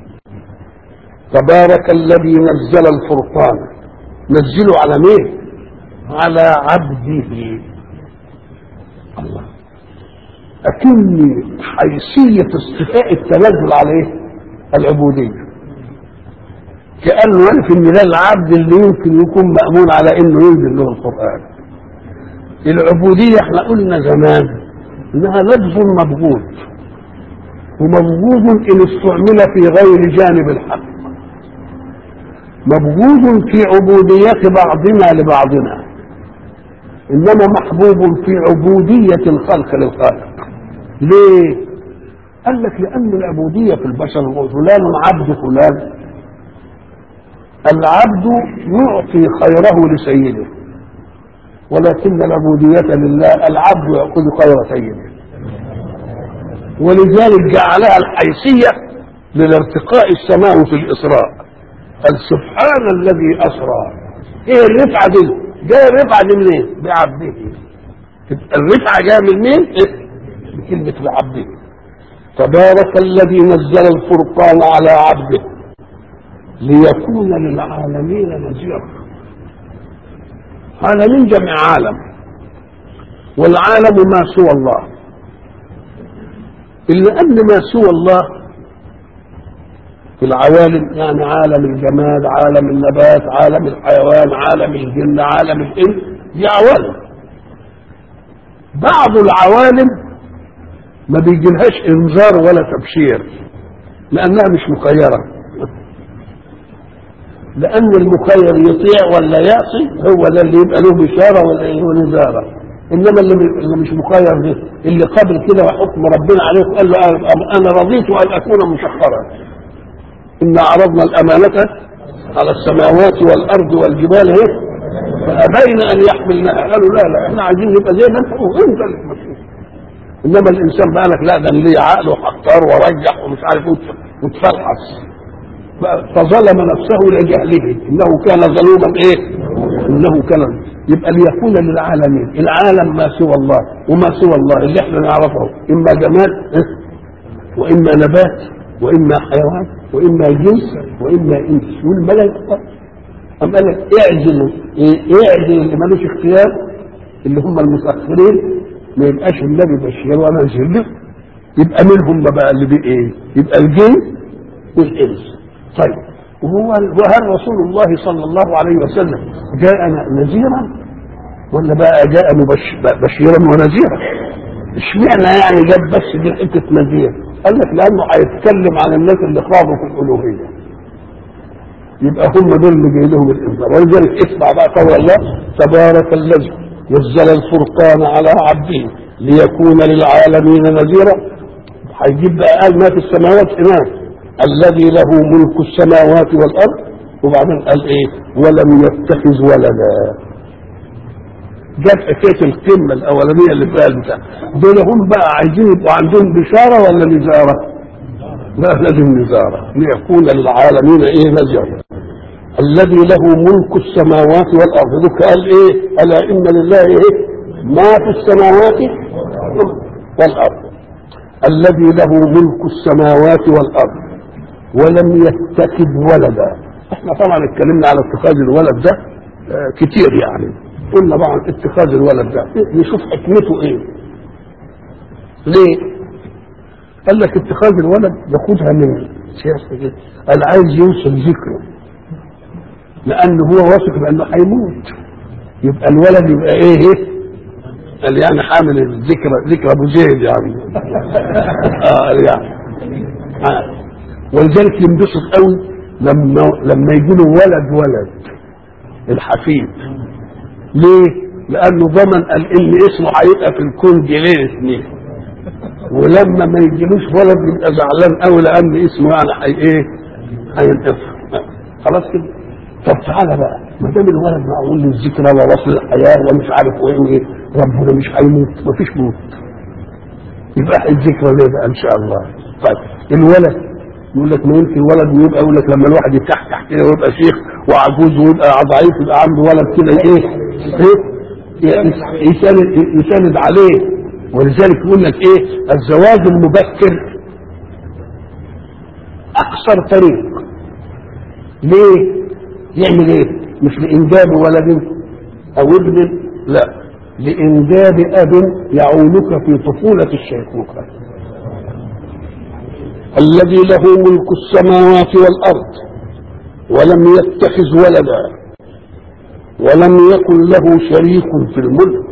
تبارك الذي نزل الفرقان. نزله على مين؟ على عبده. الله. أكن حيثية استفاء التنزل عليه العبودية، كأنه يعرف ان ده العبد اللي يمكن يكون مأمون على انه ينزل له القرآن. العبودية احنا قلنا زمان انها لفظ مبغوض، ومبغوض ان استعمل في غير جانب الحق، مبغوض في عبودية بعضنا لبعضنا، انما محبوب في عبودية الخلق للخالق. ليه؟ قال لك لان العبودية في البشر فلان عبد فلان، العبد يعطي خيره لسيده، ولكن العبودية لله العبد يأخذ خير سيده. ولذلك جعلها الحيثية للارتقاء السماوي في الإسراء. قال سبحان الذي أسرى. ايه الرفعة دي؟ جاء الرفعة دي منين؟ بعبده. الرفعة جاء من مين؟ إيه؟ بكلمة بعبده. تبارك الذي نزل الفرقان على عبده ليكون للعالمين نذيرا. عالمين جمع عالم، والعالم ما سوى الله، إلا أن ما سوى الله في العوالم يعني عالم الجماد، عالم النبات، عالم الحيوان، عالم الجن، عالم الإنس، دي عوالم. بعض العوالم ما بيجيلهاش انذار ولا تبشير لانها مش مخيره، لان المخير يطيع ولا يعصي هو ده اللي يبقى له بشاره ولا له نذاره. انما اللي مش مخير ده اللي قبل كده وحكم ربنا عليه قال له انا رضيت ان اكون مسخرا. ان عرضنا الامانه على السماوات والارض والجبال فابين ان يحملنها، قالوا لا احنا عايزين نبقى زي ما انت وانت اللي مسؤول. انما الانسان بقى لك لا ده ليه عقل وهختار وارجح ومش عارف وتفلحص، فظلم نفسه لجهله انه كان ظلوما انه كان. يبقى ليكون للعالمين العالم ما سوى الله، وما سوى الله اللي احنا نعرفه اما جماد واما نبات واما حيوان واما جنس واما انس. والملائكه أم قال لك اعزلوا اللي مالوش اختيار اللي هم المسخرين، ما يبقاش النبي بشير وانا له، يبقى منهم بقى اللي بايه؟ يبقى الجن والانس. طيب وهل رسول الله صلى الله عليه وسلم جاءنا نذيرا ولا بقى جاء بشيرا ونذيرا؟ اشمعنى يعني جاب بس دي حته نذير؟ قال لك لانه هيتكلم عن الناس اللي خاضوا في الالوهيه، يبقى هم دول اللي جاي لهم الانذار. ولذلك اسمع بقى قول الله تبارك الذي نزل الفرقان على عبده ليكون للعالمين نذيرا. هيجيب بقى قال ما في السماوات إله الذي له ملك السماوات والارض، وبعدين قال ايه؟ ولم يتخذ ولدا. جت حكايه القمه الاولانيه اللي فيها البتاع دول هم بقى عايزين يبقوا عندهم بشاره ولا نذاره؟ لا لازم نذاره ليكون للعالمين نذيرا. الذي له ملك السماوات والارض، ذوك قال ايه؟ الا ان لله ما في السماوات والارض. الذي له ملك السماوات والارض ولم يتخذ ولدا. احنا طبعا اتكلمنا على اتخاذ الولد ده كتير، يعني قلنا طبعا اتخاذ الولد ده نشوف حكمته ايه. ليه؟ قال لك اتخاذ الولد ياخدها من سياسه كده، قال عايز يوصل ذكره لانه هو واثق بانه هيموت، يبقى الولد يبقى ايه؟ قال يعني حامل ذكرى ابو زيد يعني يعني ولذلك ينبسط قوي لما يجي له ولد الحفيد. ليه؟ لانه ضمن قال ان اسمه هيبقى في الكون جيلين اثنين، ولما ما يجيلوش ولد يبقى زعلان قوي لان اسمه يعني هينقصر. خلاص كده. طب تعالى بقى ما دام الولد معقول للذكرى ووصل الحياه ومش عارف ايه ربنا مش هيموت، مفيش موت، يبقى الذكرى ليه بقى ان شاء الله. طيب الولد يقول لك ما يمكن ولد ويبقى يقول لك لما الواحد يتحتح كده ويبقى شيخ وعجوز ويبقى ضعيف يبقى عنده ولد كده يساند عليه. ولذلك يقول لك الزواج المبكر اقصر طريق. ليه؟ يعمل ايه؟ مش لانجاب ولد او ابن، لا، لانجاب اب يعولك في طفوله الشيخوخه. الذي له ملك السماوات والارض ولم يتخذ ولدا ولم يكن له شريك في الملك.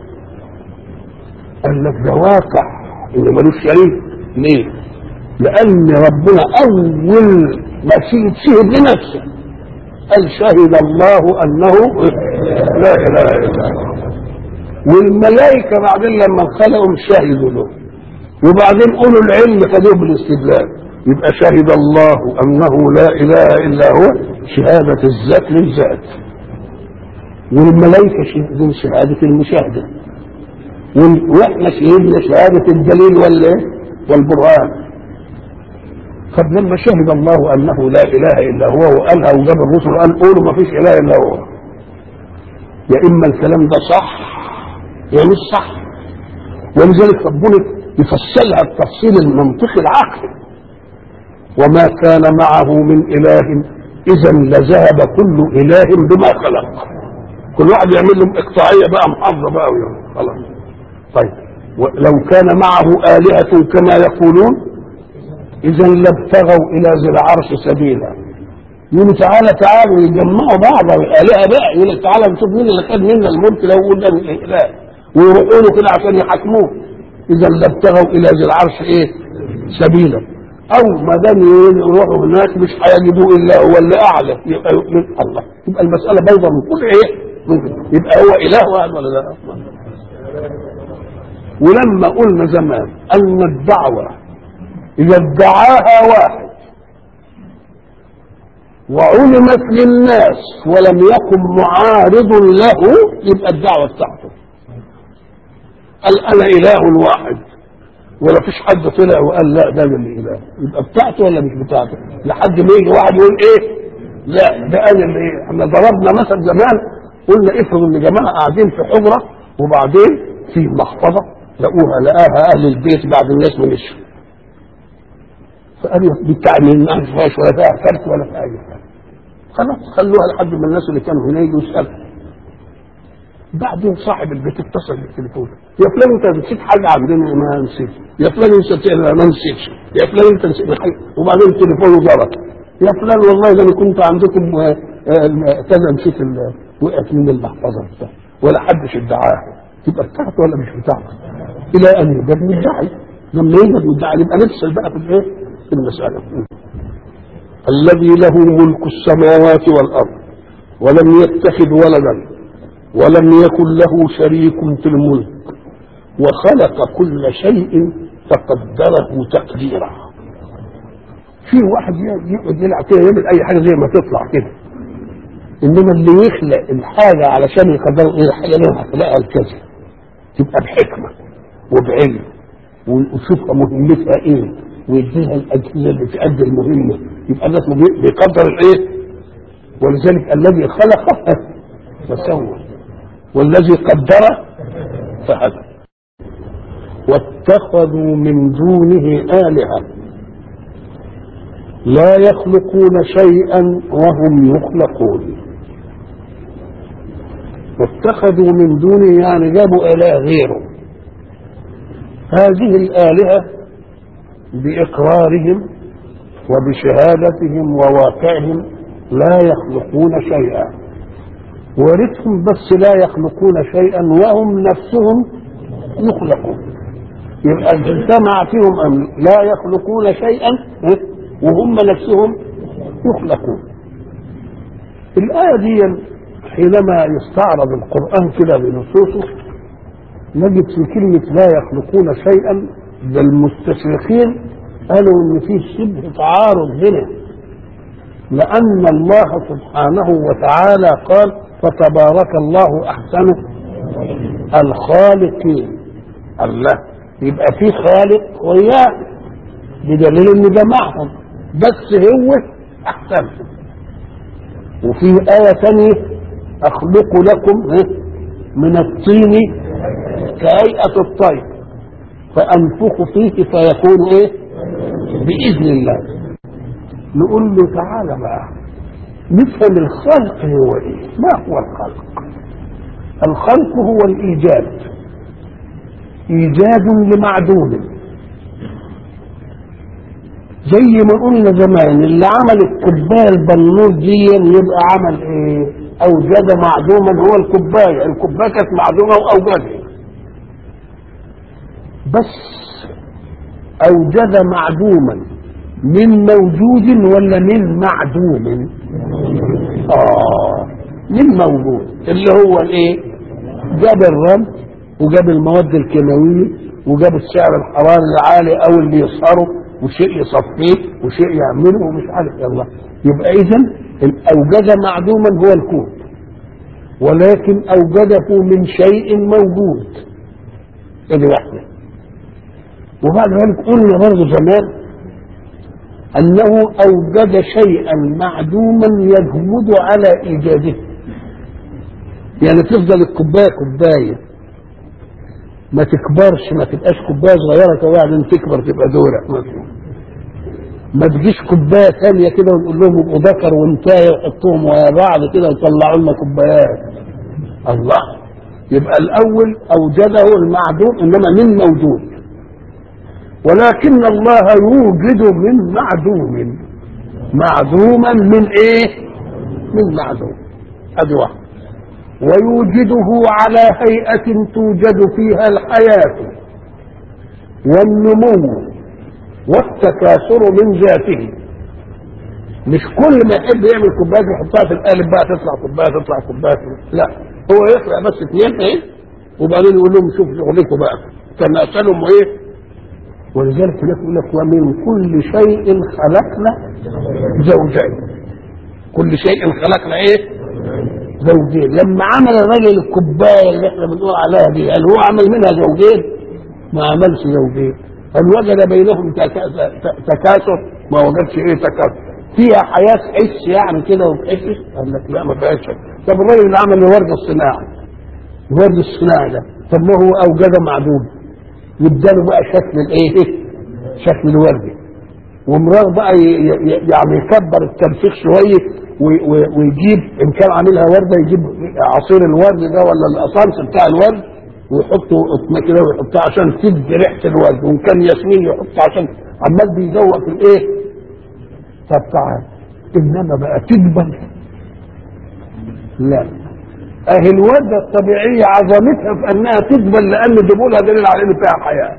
قال لك ده واقع ان ملوش شريك. ليه؟ لان ربنا اول ما شهد لنفسه قال شهد الله انه لا اله الا هو، والملائكه بعدين لما خلقهم شهدوا له، وبعدين اولو العلم خدوه بالاستدلال. يبقى شهد الله انه لا اله الا هو شهاده الذات للذات، والملائكه شهدوا شهاده المشاهده، واحنا شهدنا شهاده الدليل والبرهان. طب لما شهد الله انه لا اله الا هو وقالها وجاب الرسل وقال قولوا ما فيش اله الا هو، يا اما الكلام ده صح يا مش صح. ولذلك ربنا يفصلها التفصيل المنطقي العقلي. وما كان معه من اله اذا لذهب كل اله بما خلق. كل واحد يعمل لهم اقطاعيه بقى محافظه بقى خلاص. طيب لو كان معه الهه كما يقولون إذا لابتغوا إلى ذي العرش سبيلا. يقولوا تعالى تعالوا يجمعوا بعض الآلهة بقى، يقول لك تعالى نشوف مين اللي خد منا الملك لو قلنا من الإله، ويروحوا له كده عشان يحاكموه. إذا لابتغوا إلى ذي العرش إيه؟ سبيلا. أو ما دام يروحوا هناك مش هيجدوا إلا هو اللي أعلى، يبقى الله، يبقى المسألة بيضة من كل إيه؟ يبقى هو إله واحد ولا لا؟ ولما قلنا زمان أن الدعوة إذا ادعاها واحد وعلمت للناس ولم يكن معارض له يبقى الدعوة بتاعته. قال أنا إله واحد ولا فيش حد طلع وقال لا ده اللي إله، يبقى بتاعته ولا مش بتاعته؟ لحد ما يجي واحد يقول إيه؟ لا ده أنا اللي إيه؟ احنا ضربنا مثل زمان قلنا افرضوا إن جماعة قاعدين في حجرة وبعدين في محفظة لقاها أهل البيت بعد الناس ما مشوا. فقالوا بالتعميم ما فيهاش ولا فيها كارت ولا فيها أي حاجة. خلاص خلوها لحد من الناس اللي كانوا هنا يجوا يسألوا. بعدين صاحب البيت اتصل بالتليفون، يا فلان انت نسيت حاجه عندنا؟ ما نسيت. يا فلان انت ما نسيتش. يا فلان انت نسيت حاجه. وبعدين التليفون ضرب، يا فلان والله ده انا كنت عندكم كذا نسيت وقعت من المحفظه بتاعتي ولا حدش ادعاها. تبقى بتاعته ولا مش بتاعته؟ الى ان يوجد مدعي. لما يوجد مدعي يبقى نفصل بقى في الايه؟ في المساله. الذي له ملك السماوات والارض ولم يتخذ ولدا ولم يكن له شريك في الملك وخلق كل شيء فقدره تقديرا. في واحد يقعد يلعب كده يعمل اي حاجه زي ما تطلع كده، انما اللي يخلق الحاجه علشان يقدر ايه الحاجه اللي هتلاقيها الكذا تبقى بحكمه وبعلم ويشوفها مهمتها ايه ويديها الاجهزه اللي تؤدي المهمه، يبقى الناس بيقدر الايه. ولذلك الذي خلق فسوى والذي قدر فهدى. واتخذوا من دونه آلهة لا يخلقون شيئا وهم يخلقون. واتخذوا من دونه يعني جابوا إله غيره. هذه الآلهة بإقرارهم وبشهادتهم وواقعهم لا يخلقون شيئا، ورثهم بس لا يخلقون شيئا وهم نفسهم يخلقون. يبقى اجتمع فيهم أمر لا يخلقون شيئا وهم نفسهم يخلقون. الآية دي حينما يستعرض القرآن كده بنصوصه نجد في كلمة لا يخلقون شيئا ده المستشرقين قالوا ان في شبه تعارض هنا، لأن الله سبحانه وتعالى قال فتبارك الله أحسن الخالقين. الله يبقى في خالق وياه بدليل ان جمعهم بس هو أحسن. وفي آية ثانية أخلق لكم من الطين كهيئة الطير فأنفخ فيه فيكون ايه بإذن الله. نقول له تعالى بقى نفهم الخلق هو ايه. ما هو الخلق؟ الخلق هو الإيجاد، إيجاد لمعدوم. زي ما قلنا زمان اللي عمل الكوبايه البنوط دي يبقى عمل ايه؟ اوجد معدوما. هو الكوبايه كانت معدومه واوجدها، بس اوجد معدوما من موجود ولا من معدوم؟ من موجود اللي هو الايه؟ جاب الرمل وجاب المواد الكيماويه وجاب السعر الحراري العالي او اللي يصهره وشيء يصفيه وشيء يعمله ومش عارف الله. يبقى اذا اوجد معدوما هو الكون، ولكن اوجده من شيء موجود. ادي واحده. وبعد ذلك قلنا برضه زمان انه اوجد شيئا معدوما يجمد على ايجاده. يعني تفضل الكوبايه كوبايه ما تكبرش، ما تبقاش كوبايه صغيره كده وبعدين تكبر تبقى دورة. ما تجيش كوبايه ثانيه كده ونقول لهم ابقوا ذكر وانتايه وحطوهم ويا بعض كده وطلعوا لنا كوبايات. الله. يبقى الاول اوجده المعدوم انما من موجود. ولكن الله يوجد من معدوم، معدوما من ايه؟ من معدوم. ادي واحد. ويوجده على هيئة توجد فيها الحياة والنمو والتكاثر من ذاته. مش كل ما يحب يعمل كوبايه يحطها في القالب بقى تطلع كوبايه تطلع كوبايه، لا، هو يخلق بس اثنين ايه وبعدين يقول لهم شوفوا شغلكم بقى تناسلهم وايه. ولذلك يقول لك ومن كل شيء خلقنا زوجين. كل شيء خلقنا ايه؟ زوجين. لما عمل الراجل الكوبايه اللي احنا بنقول عليها دي هل هو عمل منها زوجين؟ ما عملش زوجين. هل وجد بينهم تكاثر؟ ما وجدش ايه تكاثر. فيها حياه حس يعني كده وتحسش؟ قال لك لا ما فيهاش. طب الراجل اللي عمل الورد الصناعي، الورد الصناعي ده طب ما هو اوجد معدوم، يداله بقى شكل الايه؟ شكل الورد. ومرار بقى يعني يكبر التنفيخ شويه ويجيب ان كان عاملها ورده يجيب عصير الورد ده ولا الاسانس بتاع الورد ويحطه قطمه كده ويحطها عشان تدي ريحه الورد، وان كان ياسمين يحطه عشان عمال بيذوق في الايه؟ طب تعال. انما بقى تدبل؟ لا. اهي الورده الطبيعيه عظمتها في انها تدبل لان دبولها دليل على ان فيها حياه.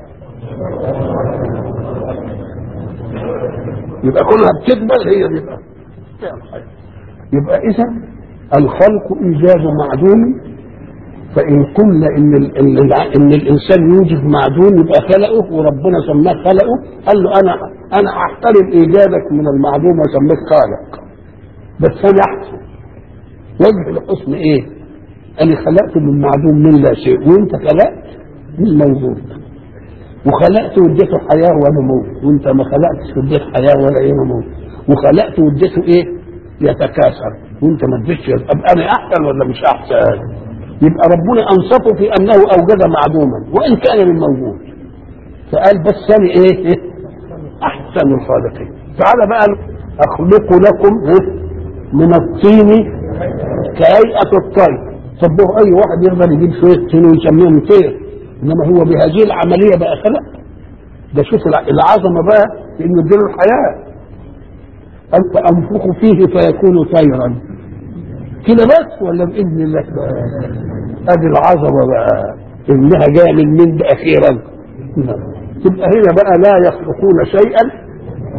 يبقى كلها بتدبل هي بيبقى فيها الحياه. يبقى اذا الخلق ايجاد معدوم. فان قلنا ان الانسان يوجد معدوم يبقى خلقه، وربنا سماه خلقه. قال له انا احترم ايجادك من المعدوم وسميك خالق، بس انا احسن وجه الحسن ايه؟ انا خلقت من معدوم من لا شيء، وانت خلقت من موجود، وخلقت واديته حياه ونمو، وانت ما خلقتش واديت حياه ولا ايه نمو، وخلقت واديته ايه؟ يتكاثر، وانت ما اديتش. ابقى انا احسن ولا مش احسن؟ يبقى ربنا انصفه في انه اوجد معدوما وان كان من موجود، فقال بس انا ايه؟ احسن الخالقين. تعالى بقى اخلق لكم من الطين كهيئه الطير. طب اي واحد يقدر يجيب شويه طين ويسميهم طير، انما هو بهذه العمليه بقى خلق. ده شوف العظمه بقى في انه يديله الحياه. انت انفخ فيه فيكون طيرا كده بس ولا باذن الله؟ ادي العظمه بقى انها جايه من ده اخيرا. تبقى هنا بقى لا يخلقون شيئا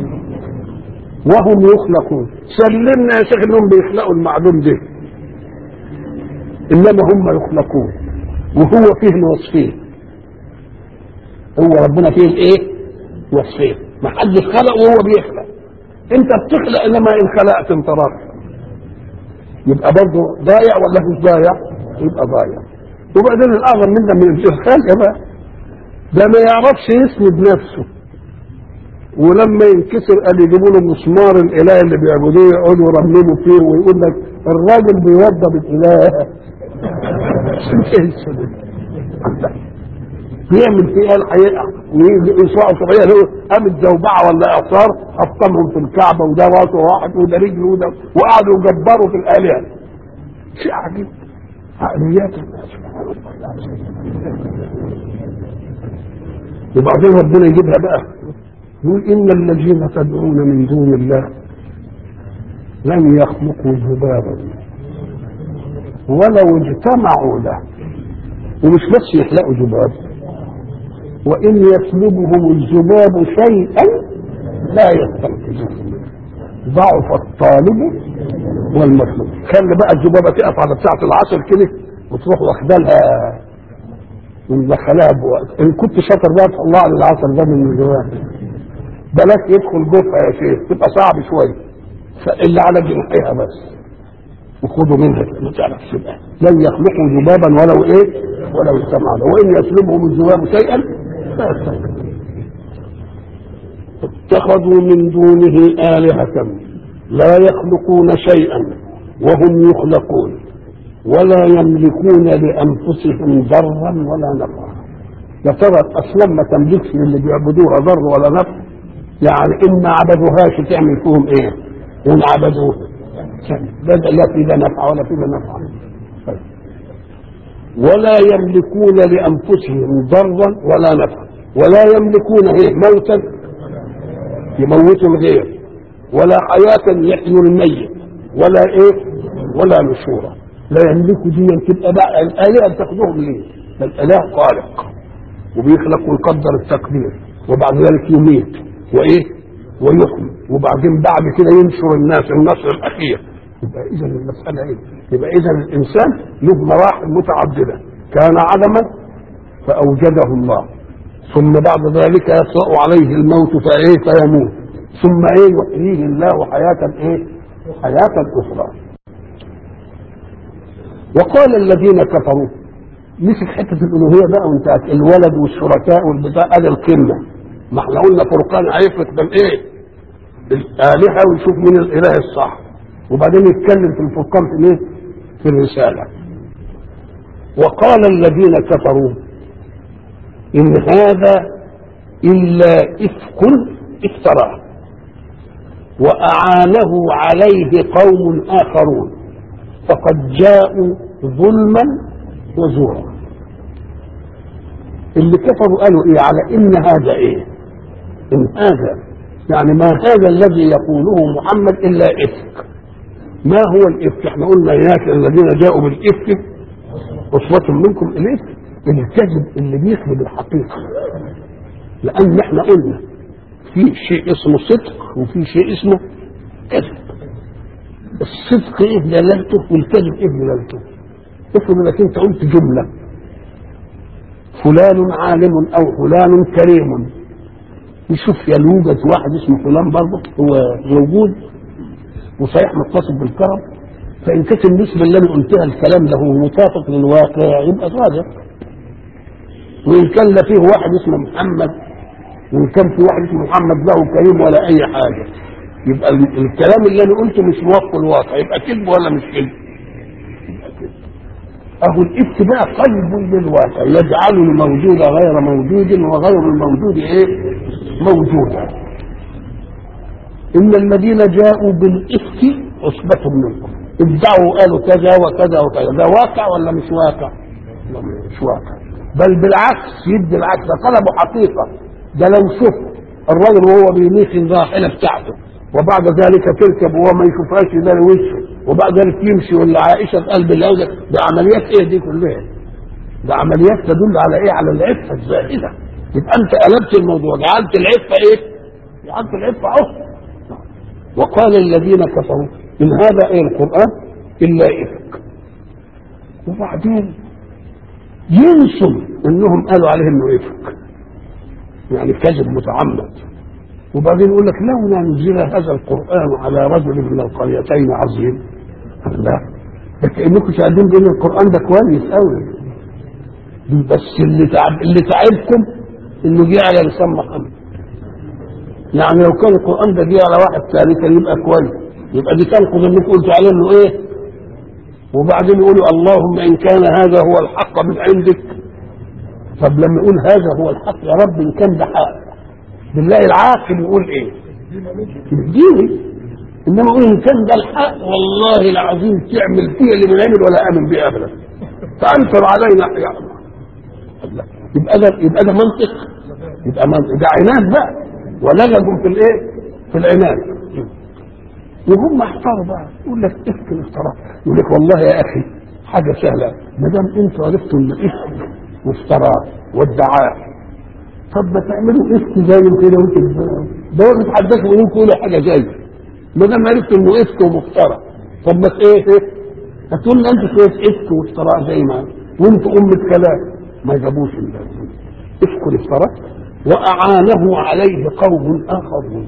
وهم يخلقون. سلمنا يا شيخ انهم بيخلقوا المعدوم ده، انما هم يخلقون وهو فيه الوصفين. هو ربنا فيه الايه؟ وصفين. ما حدش خلق وهو بيخلق. انت بتخلق انما ان خلقت انت راجل يبقى برضه ضايع ولا مش ضايع؟ يبقى ضايع. وبعدين الاعظم منا من الخلق بقى ده ما يعرفش يسند نفسه، ولما ينكسر قال يجيبوا له مسمار الاله اللي بيعبدوه يقعدوا يرمموا فيه ويقول لك الراجل بيوضب الاله. بيعمل فيه الحقيقه ويسوعوا صبعيه له قامت زوبعه ولا اعصار حطمهم في الكعبه، وده راسه واحد وده رجله وده، وقعدوا يجبروا في الالهه. شيء عجيب. عقليات الناس سبحان الله. وبعدين ربنا يجيبها بقى يقول ان الذين تدعون من دون الله لن يخلقوا ذبابا ولو اجتمعوا له. ومش بس يخلقوا ذباب، وان يسلبهم الذباب شيئا لا يستنقذوه ضعف الطالب والمطلوب. خلي بقى الذبابه تقف على بتاعه العصر كده وتروح واخدالها ومدخلها بوقت. ان كنت شاطر بقى تطلع لي العصر ده من جواها، بلاش يدخل جوفها يا شيخ تبقى صعب شويه، فاللي على جناحها بس وخدوا منها ما تعرفش بقى. لن يخلقوا ذبابا ولو ايه؟ ولو اجتمع له. وان يسلبهم الذباب شيئا لا يستنقذوه. اتخذوا من دونه آلهة لا يخلقون شيئا وهم يخلقون ولا يملكون لأنفسهم ضرا ولا نفعا. يا ترى أصلا ما تملكش اللي بيعبدوها ضر ولا نفع؟ يعني إن ما عبدوهاش تعمل فيهم إيه؟ إن عبدوها لا في لا نفع ولا في لا نفع. ولا يملكون لأنفسهم ضرا ولا نفعا. ولا يملكون موتا يموتوا الغير، ولا حياة يحيوا الميت، ولا ولا نشورا. لا يملكوا دي تبقى بقى الآلهة بتاخدهم ليه؟ الإله خالق وبيخلق ويقدر التقدير، وبعد ذلك يميت ويحيي، وبعدين بعد كده ينشر النصر الأخير. يبقى إذا المسألة يبقى إذا الإنسان له مراحل متعددة، كان عدما فأوجده الله، ثم بعد ذلك يطرأ عليه الموت فيموت، ثم يحييه الله حياة أخرى. وقال الذين كفروا، مسك حتة الألوهية بقى وانتهت، الولد والشركاء والبتاع، هذا القمة. ما احنا قلنا فرقان هيفرق بين الآلهة ويشوف مين الإله الصح، وبعدين يتكلم في الفرقان في الرسالة. وقال الذين كفروا إن هذا إلا إفك افتراه وأعانه عليه قوم آخرون فقد جاءوا ظلما وزورا. اللي كفروا قالوا على إن هذا إن هذا يعني ما هذا الذي يقوله محمد إلا إفك. ما هو الإفك؟ احنا قلنا هناك الذين جاءوا بالإفك أسوة منكم. الإفك الكذب اللي بيخبر الحقيقة، لأن احنا قلنا في شيء اسمه صدق وفي شيء اسمه كذب. الصدق دلالته والكذب دلالته. افرض انك انت قلت جملة فلان عالم او فلان كريم، يشوف يوجد واحد اسمه فلان برضه هو موجود وصحيح متصل بالكرم، فان كانت النسبة اللي انا قلتها الكلام له مطابق للواقع يبقى صادق. وان كان لا فيه واحد اسمه محمد وان كان في واحد اسمه محمد له كريم ولا اي حاجة، يبقى الكلام اللي انا قلته مش موافق الواقع، يبقى كذب ولا مش كذب؟ اهو الاتباع قلب للواقع يجعل الموجود غير موجود وغير الموجود موجودا. ان الذين جاءوا بالافك عصبة منكم ادعوا قالوا كذا وكذا وكذا، ده واقع ولا مش واقع؟ مش واقع، بل بالعكس يدي العكس، طلبوا حقيقة. ده لو شوف الرجل وهو بيميخ الراحلة بتاعته وبعد ذلك تركب وهو ما يشوفهاش يدار وشه وبعد ذلك يمشي، ولا عائشة في قلب الأوزة، ده عمليات دي كلها؟ ده عمليات تدل على على العفة الزائدة. يبقى أنت قلبت الموضوع، جعلت العفة جعلت العفة وقال الذين كفروا إن هذا القرآن إلا إفك. وبعدين ينسوا إنهم قالوا عليه إنه إفك، يعني كذب متعمد. وبعدين يقول لك لولا نزل هذا القرآن على رجل من القريتين عظيم. لا، كأنكم شاهدين بأن القرآن ده كويس قوي، بس اللي تعبكم انه جه على لسان محمد. يعني لو كان القرآن ده جه على واحد ثالث يبقى كويس، يبقى دي تنقض انكم قلتوا عليه انه وبعدين يقولوا اللهم ان كان هذا هو الحق من عندك. طب لما يقول هذا هو الحق يا رب ان كان ده حق، بالله العاقل يقول يديني. انما يقول ان كان ده الحق والله العظيم تعمل فيه اللي من عمل ولا امن به ابدا، فانكر علينا يا الله. يبقى ده منطق، يبقى منطق. ده عناد بقى، ولغزوا في العناد. وهم احتاروا بقى، يقول لك افك الافتراء، يقول لك والله يا اخي حاجه سهله، ما دام انتوا عرفتوا ان افك وافتراء وادعاء، طب ما تعملوا افك زي كده وانتوا ده بتحدثوا وانتوا تقولوا حاجه زي ما دام عرفتوا انه افك ومفترى. طب ما هتقول لنا انتوا شويه افك وافتراء زي ما وانتوا كلام. ما جابوش افك الافتراء واعانه عليه قوم اخرون.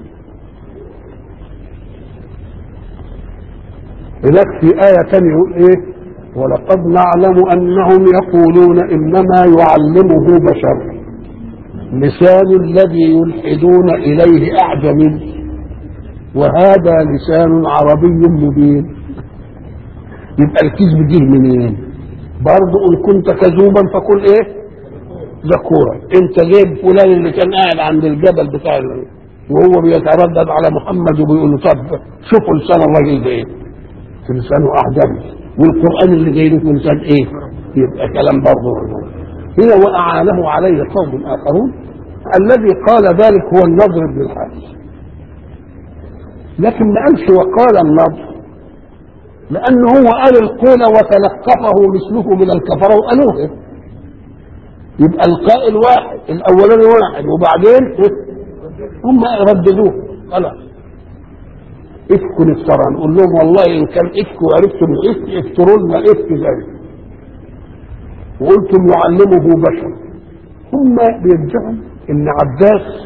هناك في آية ثانية يقول ولقد نعلم أنهم يقولون إنما يعلمه بشر لسان الذي يلحدون إليه أعجمي وهذا لسان عربي مبين. يبقى الكذب جه منين؟ برضه إن كنت كذوبا فقل ذكورا. أنت جايب فلان اللي كان قاعد عند الجبل بتاع وهو بيتردد على محمد وبيقول له طب شوفوا لسان الراجل ده في لسانه أعجمي، والقرآن اللي جاي له في لسان يبقى كلام برضه. هنا وأعانه عليه قوم آخرون الذي قال ذلك هو النضر بن الحارث، لكن ما قالش وقال النضر، لأنه هو قال القول وتلقفه مثله من الكفرة وقالوه. يبقى القائل واحد، الأولاني واحد، وبعدين هم رددوه. خلاص افكوا نفترى، نقول لهم والله إن كان افكوا وعرفتم الافك افتروا لنا افك زيه وقلتم يعلمه بشر. هم بيدعوا إن عباس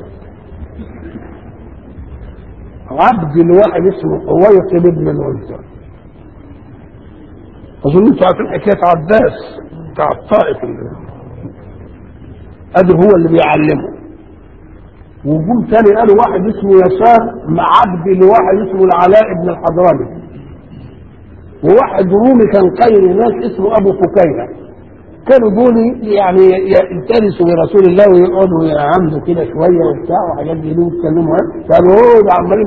عبد لواحد اسمه قويص بن العزى. أظن أنتوا عارفين حكاية عباس بتاع الطائف، ادي هو اللي بيعلمه. وجم تاني قالوا واحد اسمه يسار مع عبد لواحد اسمه العلاء بن الحضرمي، وواحد رومي كان خير ناس اسمه ابو فكيهة. كانوا دول يعني يلتمسوا برسول الله ويقعدوا عنده كده شويه وبتاع وحاجات دي يتكلموا. قالوا هو ده عمالين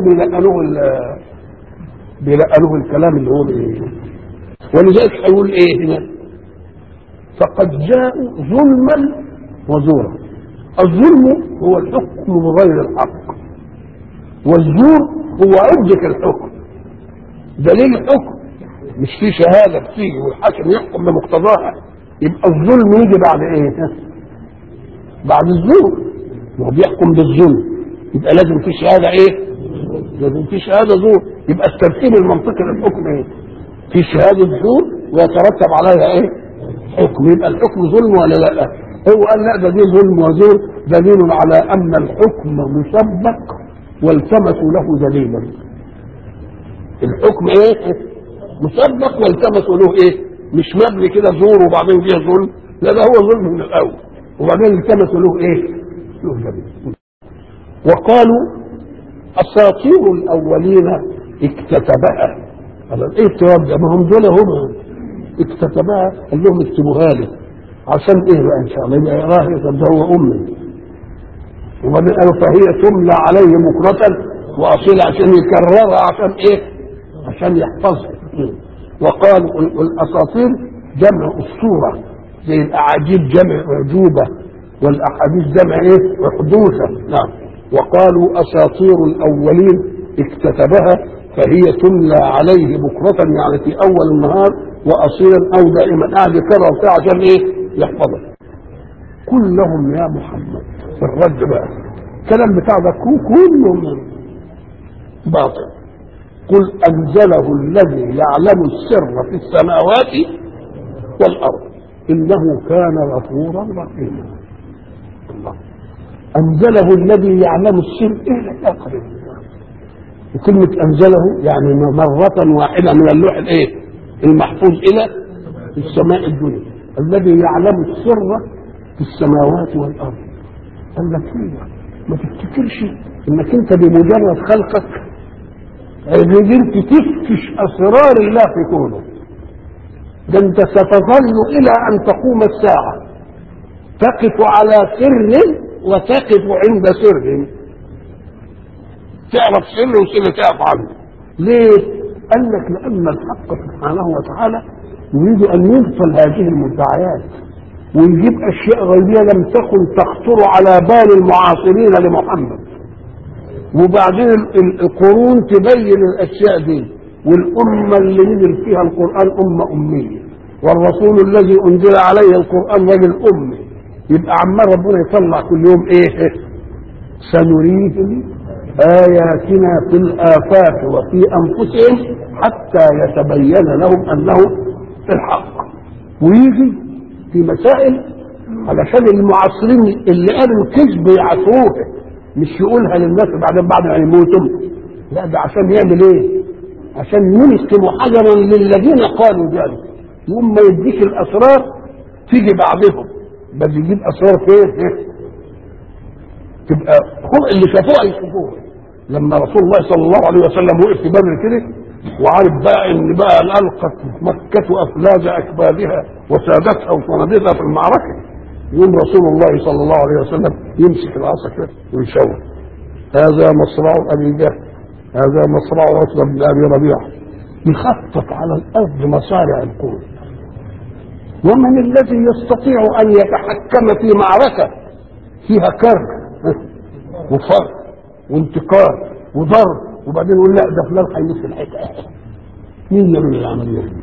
بيلقنوه الكلام اللي هو ولذلك هيقول ايه هنا؟ فقد جاءوا ظلما وزورا. الظلم هو الحكم بغير الحق، والزور هو عدة الحكم. دليل الحكم مش في شهادة بتيجي والحاكم يحكم بمقتضاها، يبقى الظلم يجي بعد ايه؟ بعد الزور. وهو بيحكم بالظلم يبقى لازم في شهادة ايه؟ لازم في شهادة زور. يبقى الترتيب المنطقي للحكم ايه؟ في شهادة زور ويترتب عليها ايه؟ حكم. يبقى الحكم ظلم ولا لا؟ هو قال لا ده دي ظلم وزور، دليل على ان الحكم مسبق والتمسوا له دليلا. الحكم ايه؟ مسبق والتمسوا له ايه؟ مش مبني كده زور وبعدين جه ظلم، لا ده هو ظلم من الاول وبعدين التمسوا له ايه؟ له دليل. وقالوا اساطير الاولين اكتتبها. ايه التراب ده؟ ما هم دول هم اكتتبها. قال لهم اكتبوها لي عشان ايه بقى ان شاء الله يبقى يقراها ده هو امي. وبعدين قالوا فهي تملى عليه بكرة واصيلا عشان يكررها عشان ايه؟ عشان يحفظها. وقالوا الاساطير جمع اسطوره، زي الاعاجيب جمع اعجوبه والاحاديث جمع ايه؟ حدوثه. نعم. وقالوا اساطير الاولين اكتتبها فهي تملى عليه بكرة يعني في اول النهار واصيلا او دائما قاعد يكرر فيها عشان ايه؟ يحفظها. قل لهم يا محمد الرد بقى الكلام بتاع ده كله باطل. قل انزله الذي يعلم السر في السماوات والارض انه كان غفورا رحيما. الله انزله الذي يعلم السر الى الاخر. وكلمه انزله يعني مره واحده من اللوح الايه؟ المحفوظ الى السماء الدنيا. الذي يعلم السر في السماوات والارض. قال لك ما تفتكرش انك انت بمجرد خلقك قدرت تفتش اسرار الله في كونه. ده انت ستظل الى ان تقوم الساعه تقف على سر وتقف عند سر، تعرف سر وسر تعرف عنه. ليه؟ قال لك لان الحق سبحانه وتعالى يريد ان يبطل هذه المدعيات ويجيب اشياء غيبيه لم تكن تخطر على بال المعاصرين لمحمد، وبعدين القرون تبين الاشياء دي. والامه اللي نزل فيها القران امه اميه، والرسول الذي انزل عليه القران رجل امي. يبقى عمال ربنا يطلع كل يوم ايه؟ سنريهم اياتنا في الافاق وفي انفسهم حتى يتبين لهم انه الحق. ويجي في مسائل علشان المعاصرين اللي قالوا الكذب يعصوه مش يقولها للناس بعد ما يموتوا، لا ده عشان يعمل ايه؟ عشان يلقم حجرا للذين قالوا ذلك. يقوم ما يديك الاسرار تيجي بعدهم، بس يجيب اسرار فين؟ تبقى اللي شافوها يشوفوها. لما رسول الله صلى الله عليه وسلم وقف في بدر كده وعارف بقى ان بقى القت مكة افلاج اكبادها وسادتها وصناديدها في المعركة، يقوم رسول الله صلى الله عليه وسلم يمسك العصا كده ويشاور هذا مصرع ابي جهل، هذا مصرع عتبة بن ابي ربيعة. يخطط على الارض مصارع القوة. ومن الذي يستطيع ان يتحكم في معركة فيها كرب وفر وانتقال وضرب، وبعدين يقول لا ده فلان هيمس الحته. مين يعمل العمليه دي؟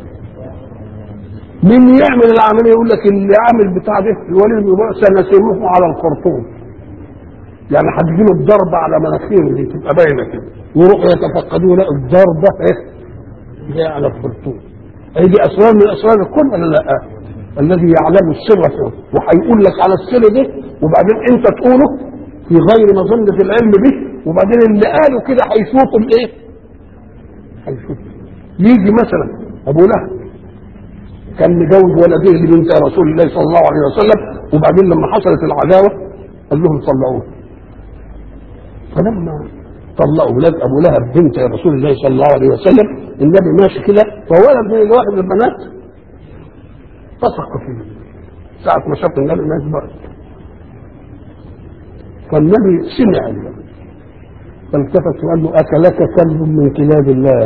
مين يعمل العمليه؟ يقول لك اللي عامل بتاع ده الوليد بن المغيرة سنسمه على الخرطوم، يعني هتجيله الضربه على مناخيره دي تبقى باينه كده، يروحوا يتفقدوا لا الضربه جايه على الخرطوم. هي دي اسرار من اسرار الكون ولا لا؟ الذي يعلم السر فيه وهيقول لك على السر ده، وبعدين انت تقوله في غير مظنه العلم به، وبعدين اللي قالوا كده هيشوفوا الايه؟ هيشوفوا. يجي مثلا ابو لهب كان مجوز ولديه لبنت رسول الله صلى الله عليه وسلم، وبعدين لما حصلت العداوه قال لهم طلقوه. فلما طلقوا ولاد ابو لهب بنت رسول الله صلى الله عليه وسلم، النبي ماشي كده فولد من الواحد من البنات فسق فيه ساعه ما شاف النبي الناس بقى، فالنبي سمع النبي فالتفت وقال له اكلك كلب من كلاب الله.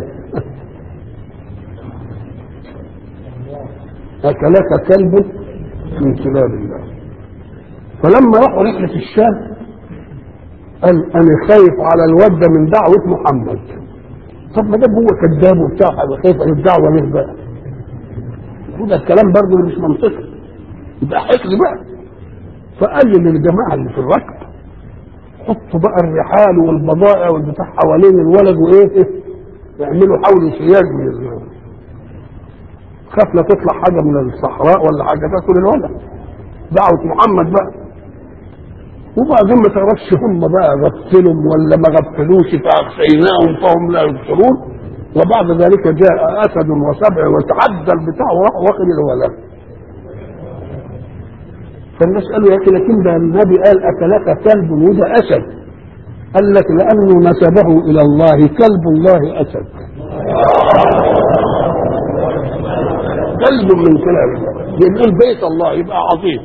أكلك كلب من كلاب الله. فلما راحوا رحلة الشام قال أنا خايف على الودة من دعوة محمد. طب ما ده هو كذاب وبتاع، هيبقى خايف على الدعوة ليه بقى؟ وده الكلام برضه مش منطقي، يبقى حقد بقى. فقال للجماعة اللي في الركب حطوا بقى الرحال والبضائع والبتاع حوالين الولد وإيه يعملوا حول سياج من الزمان، خاف لا تطلع حاجه من الصحراء ولا حاجه تاكل الولد. دعوه محمد بقى. وبعدين ما تعرفش هم بقى غفلهم ولا ما غفلوش فاغشيناهم فهم لا يبصرون، وبعد ذلك جاء اسد وسبع وتعدى البتاع وراح واخد الولد. فالناس قالوا يا اخي لكن ده النبي قال اكلك كلب وده اسد. قال لك لانه نسبه الى الله، كلب الله اسد. كلب من كلاب الله يبقى بيت الله يبقى عظيم.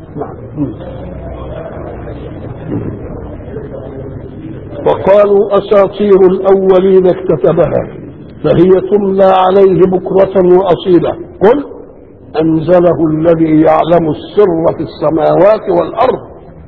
وقالوا اساطير الاولين اكتتبها فهي تملى عليه بكرة واصيلا قل انزله الذي يعلم السر في السماوات والارض.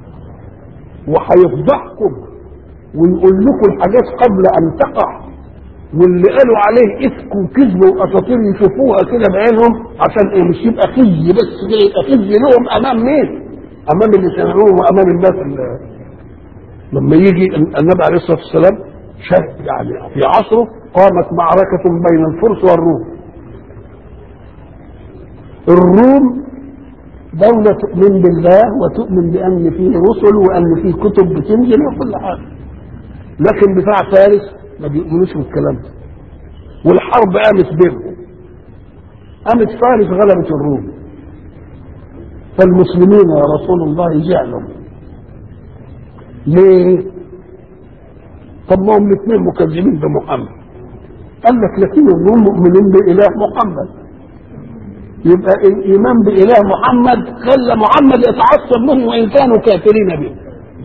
وهيفضحكم ويقول لكم الحاجات قبل ان تقع، واللي قالوا عليه افك وكذب واساطير يشوفوها كده بعينهم عشان ايه؟ مش يبقى خزي بس كده، يبقى خزي لهم امام مين؟ امام اللي سمعوه وامام الناس اللي لما يجي النبي عليه الصلاه والسلام شاف يعني في عصره قامت معركه بين الفرس والروم. الروم دولة تؤمن بالله وتؤمن بأن فيه رسل وأن فيه كتب بتنزل وكل حاجة، لكن بتاع فارس ما بيؤمنوش بالكلام ده. والحرب قامت بينهم، قامت فارس غلبت الروم، فالمسلمين يا رسول الله زعلوا. ليه؟ طب ما هم الاثنين مكذبين بمحمد. قال لك لكن الروم مؤمنين بإله محمد، يبقى الإيمان بإله محمد خلى محمد يتعصب منه وإن كانوا كافرين به.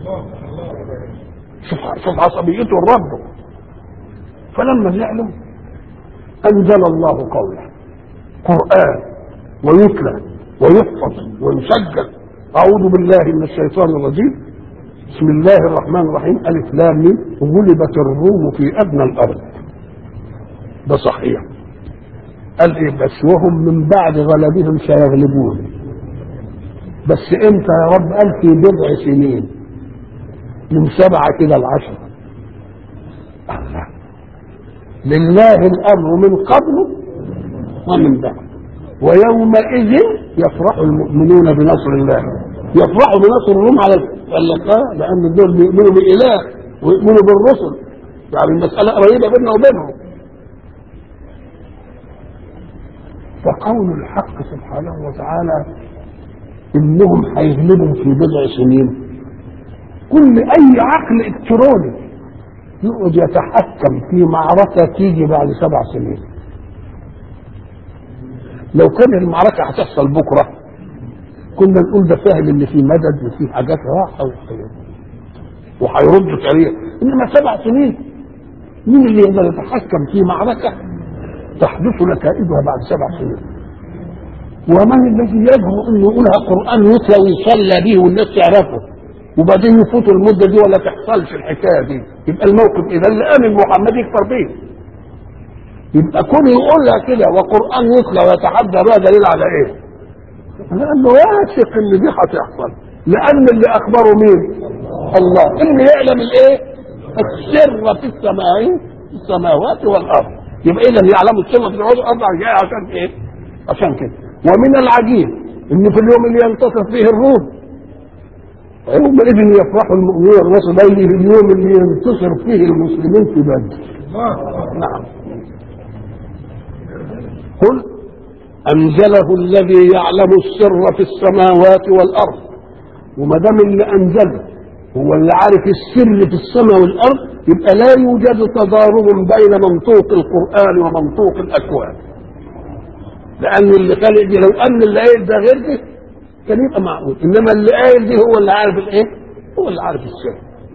شوف عصبيته الرب. فلما زعلوا أنزل الله قوله قرآن ويتلى ويحفظ ويسجل. أعوذ بالله من الشيطان الرجيم. بسم الله الرحمن الرحيم. ألف لام ميم. غلبت الروم في أدنى الأرض. ده صحيح. قال إيه بس وهم من بعد غلبهم سيغلبون. بس إمتى يا رب؟ قال في بضع سنين، من 7 كده ل10. الله. لله الأمر من قبل ومن بعد ويومئذ يفرح المؤمنون بنصر الله. يفرحوا بنصر الروم على الله لأن دول بيؤمنوا بإله ويؤمنوا بالرسل، يعني المسألة قريبة بيننا وبينهم. فقول الحق سبحانه وتعالى إنهم هيغلبوا في بضع سنين، كل أي عقل إلكتروني يقعد يتحكم في معركة تيجي بعد 7 سنين. لو كان المعركة هتحصل بكرة كنا نقول ده فاهم ان في مدد وفي حاجات راحة وهيردوا سريع، انما 7 سنين مين اللي يقدر يتحكم في معركة تحدث نتائجها بعد 7 سنين؟ ومن الذي يجرؤ انه يقولها قرآن يتلى ويصلى به والناس تعرفه؟ وبعدين يفوتوا المده دي ولا تحصلش الحكايه دي، يبقى الموقف اذا اللي امن محمد يكفر بيه. يبقى كل يقولها كده وقران يطلع ويتحدى بها دليل على ايه؟ لانه واثق ان دي هتحصل، لان اللي اخبره مين؟ الله، اللي يعلم الايه؟ السر في السماوات والارض. يبقى اذا يعلم السر في السماوات والارض جاي عشان ايه؟ عشان كده. ومن العجيب ان في اليوم اللي ينتصر فيه الروم يومئذ يفرح المؤمنون والنصر، ده اليوم اللي ينتصر فيه المسلمين في بدر. نعم. قل انزله الذي يعلم السر في السماوات والارض. وما دام اللي انزله هو اللي عارف السر في السماء والارض، يبقى لا يوجد تضارب بين منطوق القران ومنطوق الاكوان. لان اللي خالق دي لو ان اللي قايل ده غير ده كان يبقى معقول، انما اللي قايل دي هو اللي عارف الايه؟ هو اللي عارف السر.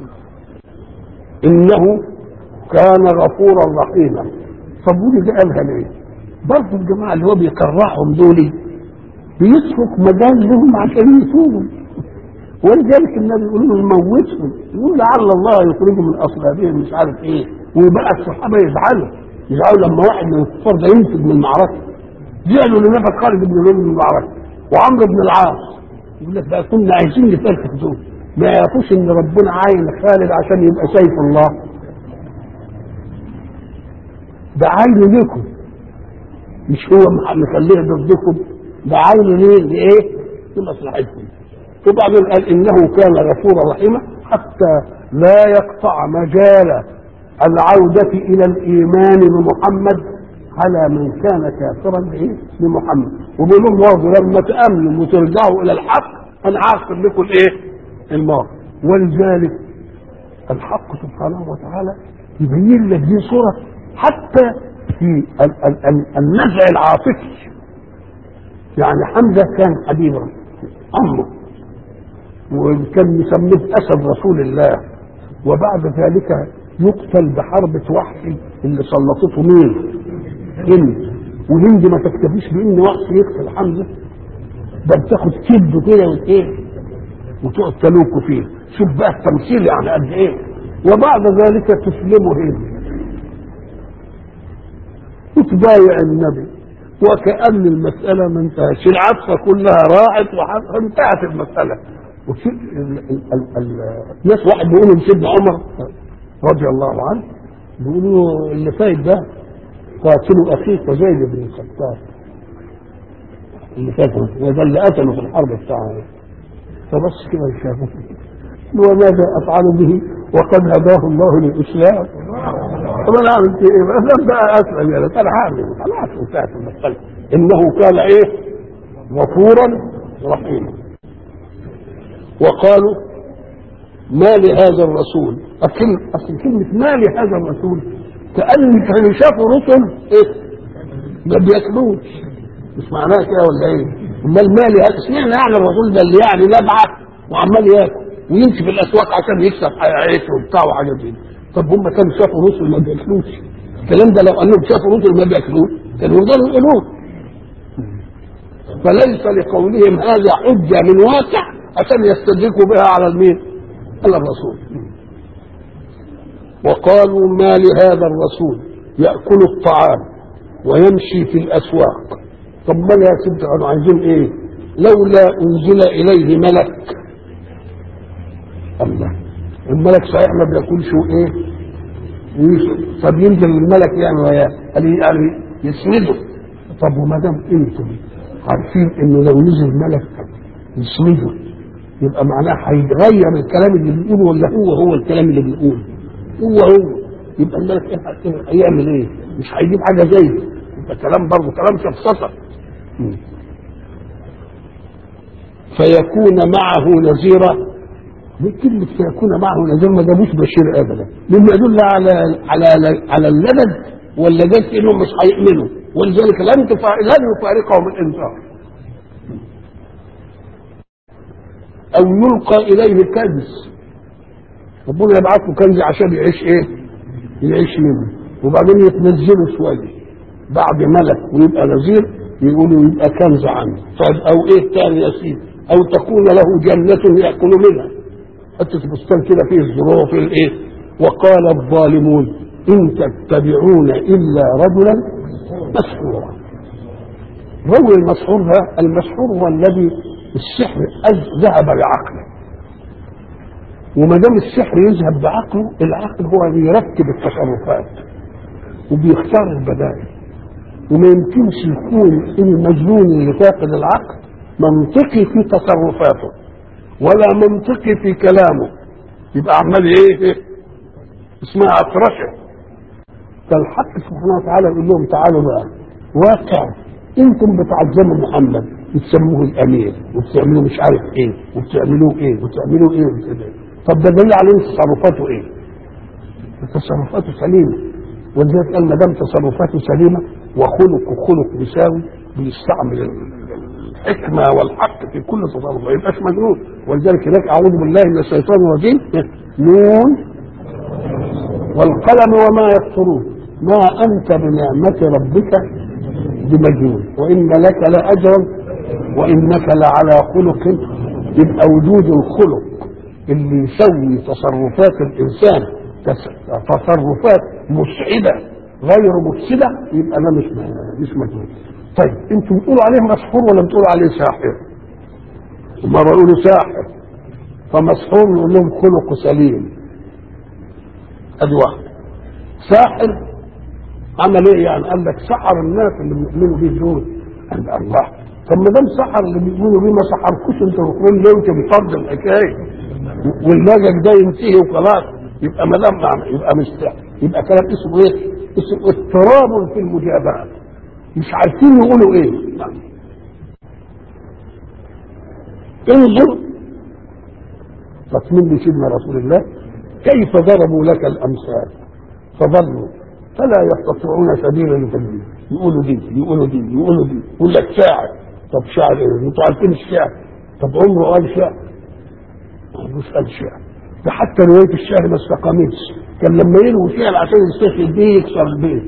انه كان غفورا رحيما. طب ودي ده قالها ليه؟ برضه الجماعه اللي هو بيكرههم دول بيترك مجال لهم عشان يتوبوا، ولذلك النبي يقول لهم موتهم، يقول لعل الله يخرجوا من اصلابهم مش عارف ايه، ويبقى الصحابه يزعلوا لما واحد من الكفار ده ينفذ من المعركه. زعلوا لنفذ خالد بن الوليد من المعركه وعمرو بن العاص. يقول لك بقى كنا عايزين نفرق دول، ما يعرفوش ان ربنا عاين خالد عشان يبقى سيف الله، ده عاينه لكم مش هو مخليه ضدكم، ده عاينه ليه؟ لايه؟ لمصلحتكم. وبعدين قال انه كان غفورا رحيما حتى لا يقطع مجال العودة الى الايمان بمحمد على من كان كافرا بمحمد. وبيقول لهم لما تامنوا وترجعوا الى الحق انا عاقب لكم الايه؟ الماضي. ولذلك الحق سبحانه وتعالى يبين لك دي صورة حتى في النزع العاطفي. يعني حمزة كان حبيب عمه وكان يسميه اسد رسول الله، وبعد ذلك يقتل بحربة وحشي اللي سلطته مين؟ هند. وهند ما تكتفيش بان وحشي يقتل حمزة، ده بتاخد كبده كده وايه وتقعد تلوكوا فيه. شوف بقى التمثيل يعني قد ايه. وبعد ذلك تسلمه هند وتبايع النبي وكأن المسألة ما انتهتش، العفة كلها راحت وانتهت المسألة. الناس واحد بيقولوا لسيدنا عمر رضي الله عنه، بيقولوا اللي فايت ده قاتلوا اخيك زيد بن الخطاب اللي فاته وده اللي قتله في الحرب بتاعه. فبص كده شافه وماذا افعل به وقد هداه الله للاسلام؟ طب انا عملت ايه؟ بقى اسلم يا انا هعمل خلاص انتهت المساله. انه كان ايه؟ غفورا رحيما. وقالوا ما لهذا الرسول، اصل كلمه ما لهذا الرسول كأن كانوا شافوا رسل ايه؟ ما بياكلوش، مش معناها كده ولا ايه؟ امال ما لهذا اشمعنى يعني الرسول ده اللي يعني نبعه وعمال ياكل ويمشي في الاسواق عشان يكسب عيشه وبتاع وحاجات دي. طب هم كانوا شافوا رسل ما بياكلوش، الكلام ده لو انهم شافوا رسل ما بياكلوش كانوا يقدروا يقولوه. فليس لقولهم هذا حجه من واقع عشان يستدركوا بها على المين؟ على الرسول. وقالوا ما لهذا الرسول يأكل الطعام ويمشي في الأسواق. طب ما يا سيدي كانوا عايزين ايه؟ لولا أنزل إليه ملك. الله، الملك صحيح ما بياكلش ايه؟ طب ينزل الملك يعني وياه يعني يسنده. طب وما دام انتم عارفين انه لو نزل ملك يسنده يبقى معناه هيتغير الكلام اللي بيقوله ولا هو الكلام اللي بيقوله؟ هو يبقى الملك هيعمل ايه؟ مش هيجيب حاجه زيه، يبقى كلام برضه كلام شفصصه. فيكون معه نذيرا. كلمه فيكون معه نذير ما جابوش بشير ابدا، مما يدل على اللبد ولا جت انهم مش هيؤمنوا، ولذلك لن يفارقهم الانذار او يلقى اليه كنز. ربنا يبعث له كنز عشان يعيش ايه؟ يعيش منه، وبعدين يتنزله شويه بعد ملك ويبقى نذير يقولوا يبقى كنز عنه. طيب او ايه تاني يا سيدي؟ او تكون له جنة يأكل منها. حته بستان كده فيه الزروع فيه الايه. وقال الظالمون ان تتبعون الا رجلا مسحورا. الرجل المسحور ده، المسحور هو الذي السحر ذهب بعقله، وما دام السحر يذهب بعقله، العقل هو اللي يرتب التصرفات وبيختار البدائل، وما يمكنش يكون المجنون اللي فاقد العقل منطقي في تصرفاته ولا منطقي في كلامه، يبقى عمال ايه اسمها عفرشه. فالحق سبحانه وتعالى يقول لهم تعالوا بقى واقع، انتم بتعظموا محمد بتسموه الامير وبتعملوا مش عارف ايه وبتعملوه ايه وبتعملوا ايه وكده. طب ده دليل على تصرفاته ايه؟ تصرفاته سليمه، ولذلك قال ما دام تصرفاته سليمه وخلقه خلق مساوي بيستعمل الحكمه والحق في كل تصرف، ما يبقاش مجنون. ولذلك هناك اعوذ بالله من الشيطان الرجيم نون والقلم وما يسطرون ما انت بنعمه ربك بمجنون وان لك لاجرا وانك لعلى خلق. يبقى وجود الخلق اللي يسوي تصرفات الانسان تصرفات مسعده غير مفسده، يبقى انا مش مجنون. طيب انتوا بتقولوا عليه مسحور ولا بتقولوا عليه ساحر؟ وما بيقولوا ساحر، فمسحور نقول لهم خلقه سليم. ادي واحد. ساحر عمل ايه يعني؟ قال لك سحر الناس اللي بيؤمنوا بيه دول. قال الله، طب ما دام سحر اللي بيؤمنوا بيه ما سحركوش انتوا كل يوم بفرض الحكايه والمجد ده ينتهي وخلاص؟ يبقى ما دام يبقى مش سحر، يبقى كلام اسمه ايه؟ اسمه اضطراب في المجابهه، مش عارفين يقولوا ايه. انظر تصميم سيدنا رسول الله كيف ضربوا لك الامثال فضلوا فلا يستطيعون سبيلا لتبديل. يقولوا دي يقولوا دي يقولوا دي، يقول لك شاعر. طب شاعر ايه؟ انتوا عارفين الشعر؟ طب عمره قال شعر؟ مش قال شعر. ده حتى روايه الشعر ما استقامتش، كان لما يلوي شعر عشان يستشهد بيه يكسر البيت،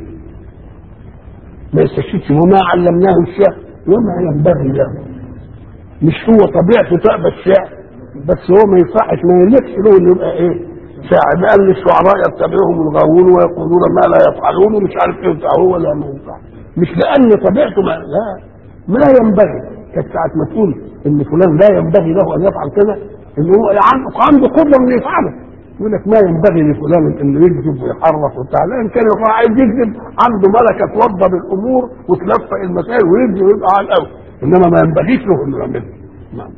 ما يستشهدش. وما علمناه الشعر وما ينبغي له، مش هو طبيعته تأبى الشعر، بس هو ما يصحش ما يلكش له انه يبقى ايه شاعر. قال للشعراء يتبعهم الغاوون ويقولون ما لا يفعلون ومش عارف ايه بتاع، هو لا ما ينفع، مش لان طبيعته ما ينبغي. كانت ساعه ما تقول ان فلان لا ينبغي له ان يفعل كذا، ان هو عنده قدره انه يفعله، يقول لك ما ينبغي لفلان انه يكذب ويحرف وبتاع. لا، ان كان عايز يكذب عنده ملكه توضب الامور وتلفق المسائل ويكذب ويبقى على الاول، انما ما ينبغيش له انه يعمله. نعم.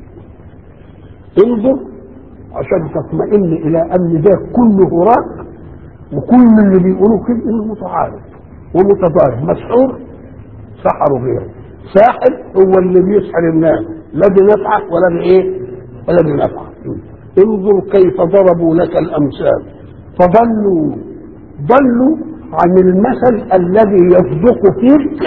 انظر عشان تطمئن الى ان ده كله هراء، وكل اللي بيقولوه كده انه متعارض ومتضارب. مسحور سحروا غيره، ساحر هو اللي بيسحر الناس، لا بنفعه ولا بايه ولا بنفعه. انظر كيف ضربوا لك الامثال فضلوا عن المثل الذي يصدق فيك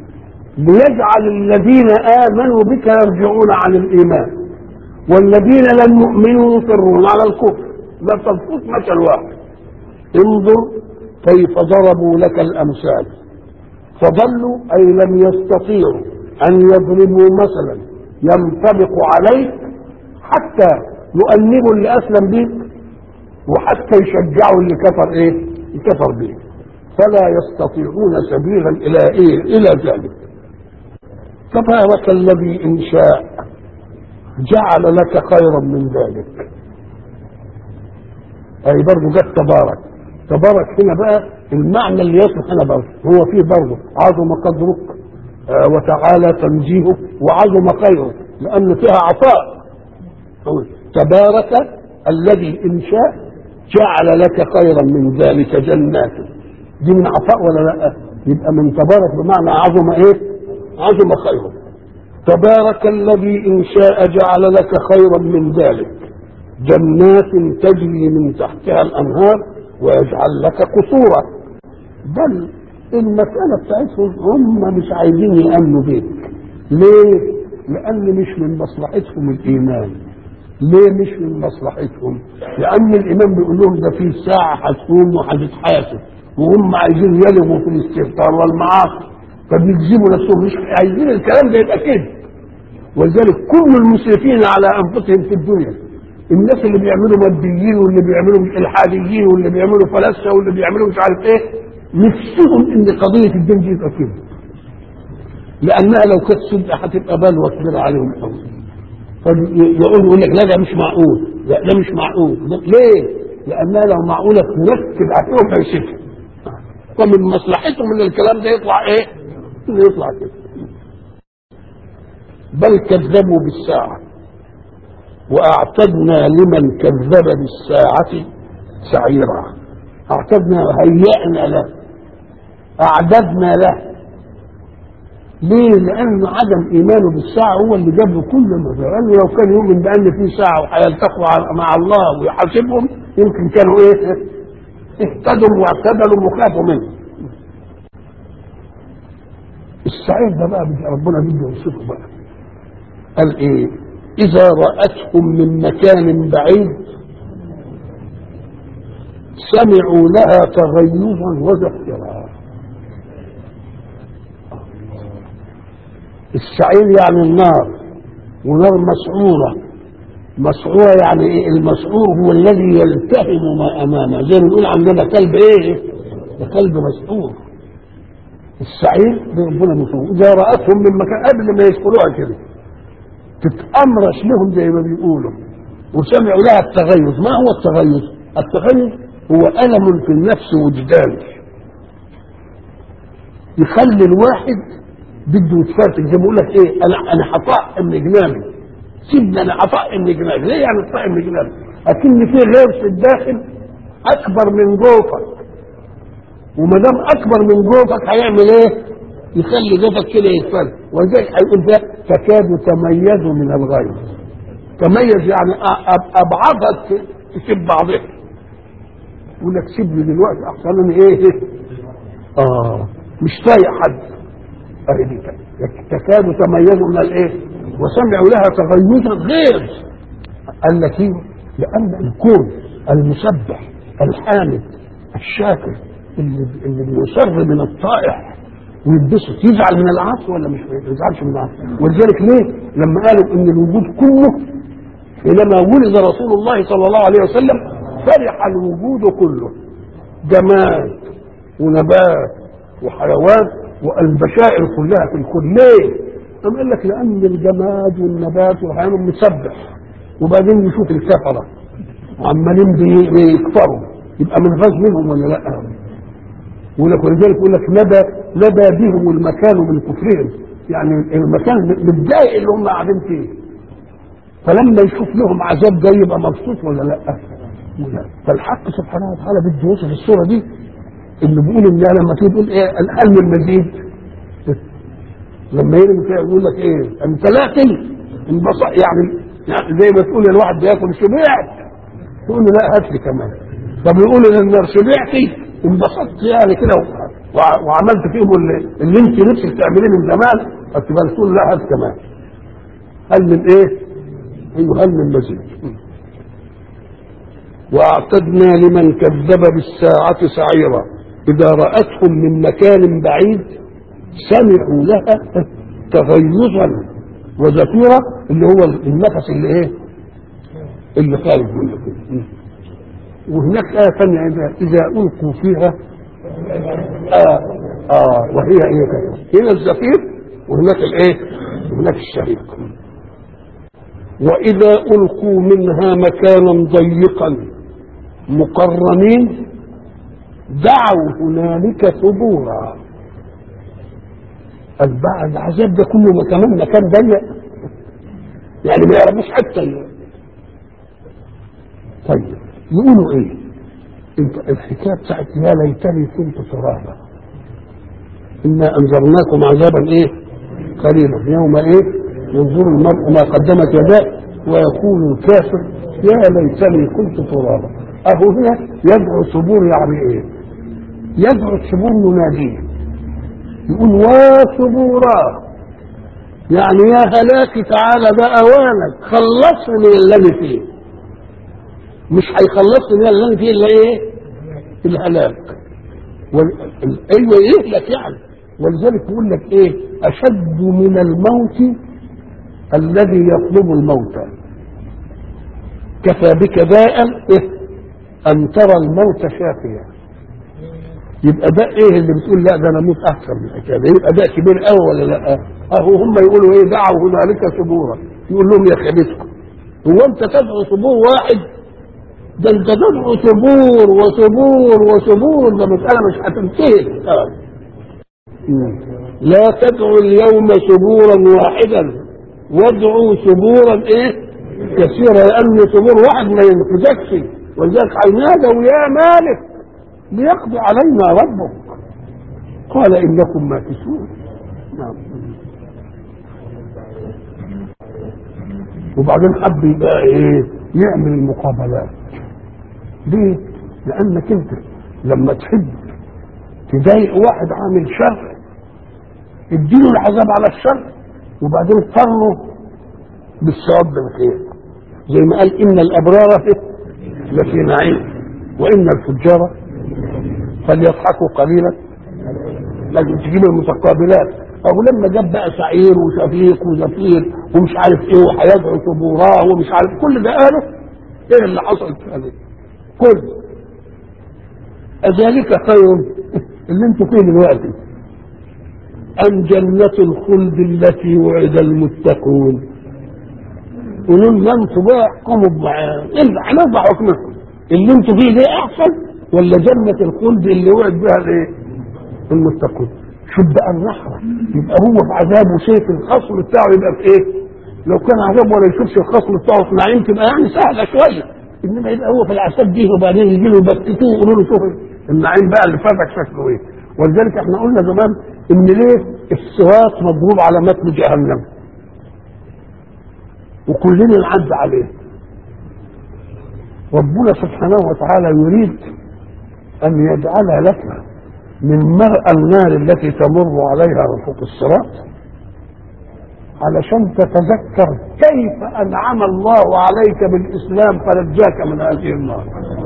ليجعل الذين امنوا بك يرجعون عن الايمان والذين لم يؤمنوا يصرون على الكفر. لا تلفظ مثل واحد. انظر كيف ضربوا لك الامثال فضلوا اي لم يستطيعوا ان يضربوا مثلا ينطبق عليك حتى يؤنبوا اللي اسلم بيك وحتى يشجعوا اللي كفر ايه يكفر بيك، فلا يستطيعون سبيلا الى ايه الى ذلك. تبارك الذي ان شاء جعل لك خيرا من ذلك. اي برضه جت تبارك هنا بقى المعنى اللي يصلح هنا برضه هو فيه برضه عظم قدرك وتعالى تنزيهك وعظم خيرك، لان فيها عطاء. تبارك الذي ان شاء جعل لك خيرا من ذلك جنات. دي من عطاء ولا لا؟ يبقى من تبارك بمعنى عظم ايه؟ عظم خيرك. تبارك الذي إن شاء جعل لك خيرا من ذلك جنات تجري من تحتها الأنهار ويجعل لك قصورا. بل المسألة بتاعتهم هم مش عايزين يأمنوا بيك. ليه؟ لأن مش من مصلحتهم الإيمان. ليه مش من مصلحتهم؟ لأن الإيمان بيقول لهم ده في ساعة هتقوم وهتتحاسب، وهم عايزين يلغوا في الاستهتار والمعاصي، فبيكذبوا نفسهم، مش عايزين الكلام ده يبقى كده. ولذلك كل المسرفين على انفسهم في الدنيا الناس اللي بيعملوا ماديين واللي بيعملوا الحاديين واللي بيعملوا فلاسفه واللي بيعملوا مش عارف ايه، نفسهم ان قضيه الدين دي تبقى كده، لانها لو كانت صدق هتبقى بلوى كبيره عليهم قوي. فيقول لك لا ده مش معقول، لا ده مش معقول. ليه؟ لانها لو معقوله تركب عليهم هيشوفها، ومن مصلحتهم ان الكلام ده يطلع ايه؟ يطلع كده. بل كذبوا بالساعه واعتدنا لمن كذب بالساعه سعيرا. اعتدنا، هيئنا له، اعددنا له. ليه؟ لأن عدم إيمانه بالساعة هو اللي جاب له كل ما فيه. لأنه لو كان يؤمن بأن في ساعة وهيلتقوا مع الله ويحاسبهم يمكن كانوا إيه؟ اهتدوا واعتدلوا وخافوا منه. السعير ده بقى ربنا بده يوصفه بقى. قال إيه؟ إذا رأتهم من مكان بعيد سمعوا لها تغيظا وزفيرا. السعير يعني النار، ونار مسعورة. مسعورة يعني ايه؟ المسعور هو الذي يلتهم ما امامه، زي ما نقول عندنا كلب ايه؟ كلب مسعور. السعير ربنا مسعور. اذا رأتهم من مكان قبل ما يدخلوها كده تتأمرش لهم زي ما بيقولوا، وسمعوا لها التغيظ. ما هو التغيظ؟ التغيظ هو ألم في النفس وجداني يخلي الواحد بده يتفاتك، زي ما بقول لك ايه، انا هطق من جنابي، سيبني انا هطق من جنابي. ليه يعني هطق من جنابي؟ اكن في غير في الداخل اكبر من جوفك، وما دام اكبر من جوفك هيعمل ايه؟ يخلي جوفك كده يتفاتك. ولذلك هيقول ده تكاد تميز من الغيظ. تميز يعني ابعادها تسيب بعضها. يقول لك سيبني دلوقتي احسن من ايه؟ مش طايق حد. تكاد تميز من الايه؟ وسمعوا لها تغيظا غير. قال لك ايه؟ لان الكون المسبح الحامد الشاكر اللي بيسر من الطائع ويتبسط يزعل من العصر ولا مش يزعلش من العصر؟ ولذلك ليه؟ لما قالوا ان الوجود كله حينما ولد رسول الله صلى الله عليه وسلم فرح الوجود كله، جماد ونبات وحيوان والبشائر كلها في الكون. ليه؟ قام قال لك لان الجماد والنبات والحيوان مسبح، وبعدين يشوف الكفره وعمالين بيكفروا، يبقى منغاز منهم ولا لا؟ ولذلك يقول لك ندى بهم المكان من كفرهم، يعني المكان متضايق اللي هم قاعدين فيه، فلما يشوف لهم عذاب جاي يبقى مبسوط ولا لا؟ فالحق سبحانه وتعالى بده يوصف الصوره دي اللي بيقول ان لما تيجي تقول ايه الحلم المزيد، لما يرمي فيها يقول لك ايه؟ انت لا انبسط، يعني زي ما تقول الواحد بياكل شبعت تقول له لا هات لي كمان. طب يقول ان النار شبعتي انبسطت يعني كده وعملت فيهم اللي انت نفسك تعمليه من زمان، فتبقى تقول لا هات كمان. هل من ايه؟ ايوه هل من مزيد. واعتدنا لمن كذب بالساعة سعيرا إذا رأتهم من مكان بعيد سمعوا لها تغيظا وزفيرا، اللي هو النفس اللي ايه؟ اللي خارج منه. وهناك آية ثانية إذا ألقوا فيها وهي ايه؟ هنا الزفير وهناك الايه؟ هناك الشهيق. وإذا ألقوا منها مكانا ضيقا مقرنين دعوا هنالك ثبورا. العذاب ده كله كمان مكان ضيق، يعني ما يعرفوش حتى. طيب يقولوا ايه؟ انت الحكايه بتاعت يا ليتني كنت ترابا انا انذرناكم عذابا ايه؟ قريبا يوم ايه؟ ينظر المرء ما قدمت يداه ويقول الكافر يا ليتني كنت ترابا. اهو هنا يدعو ثبور، يعني ايه؟ يدعو الثبور يناديه يقول وثبورا، يعني يا هلاك تعالى بقى اوانك خلصني من اللي فيه. مش هيخلصني من اللي فيه الا ايه؟ الهلاك. ايوه يهلك يعني. ولذلك يقول لك ايه؟ اشد من الموت الذي يطلب الموت. كفى بك داء ان ترى الموت شافيا. يبقى ده ايه اللي بتقول لا ده انا اموت احسن من الحكايه؟ يبقى ده كبير قوي ولا لا؟ اهو هم يقولوا ايه؟ دعوا هنالك ثبورا. يقول لهم يا خبيثكم، هو انت تدعو ثبور واحد؟ ده انت تدعو ثبور وثبور وثبور، ده مساله مش هتنتهي. لا تدعوا اليوم ثبورا واحدا وادعوا ثبورا ايه كثيرا، لان ثبور واحد ما ينفذكش. ولذلك هينادوا يا مالك ليقضي علينا ربك قال انكم ماكثون. نعم. وبعدين حب يبقى ايه؟ يعمل المقابلات. ليه؟ لانك انت لما تحب تضايق واحد عامل شر اديله العذاب على الشر وبعدين قرره بالثواب بالخير، زي ما قال ان الابرار لفي نعيم وان الفجار فليضحكوا قليلا. لازم تجيب المتقابلات. او لما جاب بقى سعير وشفيق وزفير ومش عارف ايه وهيدعو ثبوراه ومش عارف كل ده قاله ايه اللي حصل في هذا كل اذلك خير اللي انتوا فيه دلوقتي ام جنة الخلد التي وعد المتقون. قولوا لنا انتوا بقى احكموا معاه، هنرضى حكمكم. اللي انتوا فيه ده احسن ولا جنة الخلد اللي وعد بها الايه؟ المتقون. شوف بقى الرحمة، يبقى هو في عذاب وشايف الخصم بتاعه يبقى في ايه؟ لو كان عذاب ولا يشوفش الخصم بتاعه في نعيم تبقى يعني سهلة شوية، انما يبقى هو في العذاب دي وبعدين يجي له يبكتوه ويقولوا له شوف النعيم بقى اللي فاتك شكله ايه. ولذلك احنا قلنا زمان ان ليه الصراط مضروب على متن جهنم وكلنا نعدي عليه. ربنا سبحانه وتعالى يريد ان يجعل لك من مرأى النار التي تمر عليها رفوق الصراط علشان تتذكر كيف انعم الله عليك بالاسلام فنجاك من هذه النار.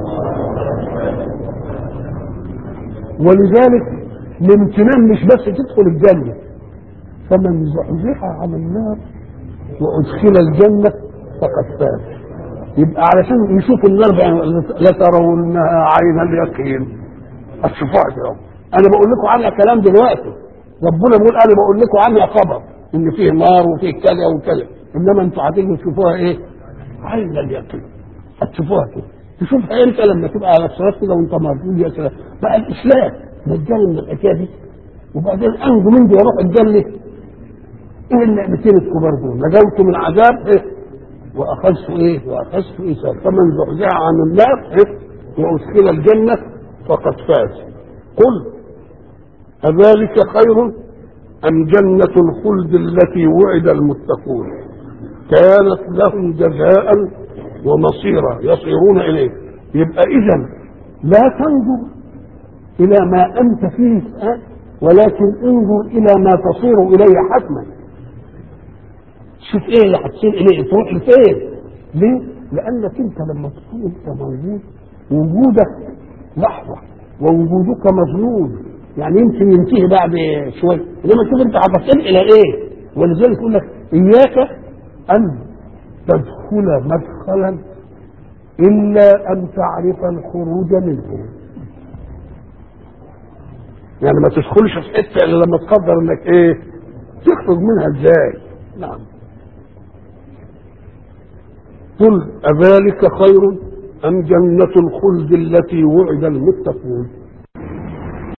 ولذلك الامتنان مش بس تدخل الجنه، فمن زحزح عن النار وادخل الجنه فقد فاز. يبقى علشان يشوف النار لترونها عين اليقين. هتشوفوها كده. انا بقول لكم عنها كلام دلوقتي، ربنا بيقول انا بقول لكم عنها خبر ان فيه نار وفيه كذا وكذا، انما انتوا عايزين تشوفوها ايه؟ عين اليقين. هتشوفوها كده. تشوفها امتى؟ لما تبقى على الصراط كده وانت مرجول يا سلام. بقى الاسلام نجاني من الحكايه دي وبعدين انجو من دي واروح الجنه. ايه النعمتين الكبار دول؟ نجوت من عذاب ايه؟ واخذت ايه؟ واخذت ايه؟ فمن زحزح عن النار ايه؟ وادخل الجنه فقد فاز. قل أذلك خير أم جنة الخلد التي وعد المتقون كانت لهم جزاء ومصيرا يصيرون إليه. يبقى إذن لا تنظر إلى ما أنت فيه ولكن انظر إلى ما تصير إليه حتما. شوف إيه اللي هتصير إليه، تروح لفين؟ ليه؟ لأنك أنت لما تكون أنت موجود وجودك لحظة ووجودك مظنون، يعني يمكن ينتهي بعد شويه، انما شوف انت هتصل الى ايه. ولذلك يقول لك اياك ان تدخل مدخلا الا ان تعرف الخروج منه. يعني ما تدخلش في حته الا لما تقدر انك ايه؟ تخرج منها ازاي. نعم. قل اذلك خير ام جنة الخلد التي وعد المتقون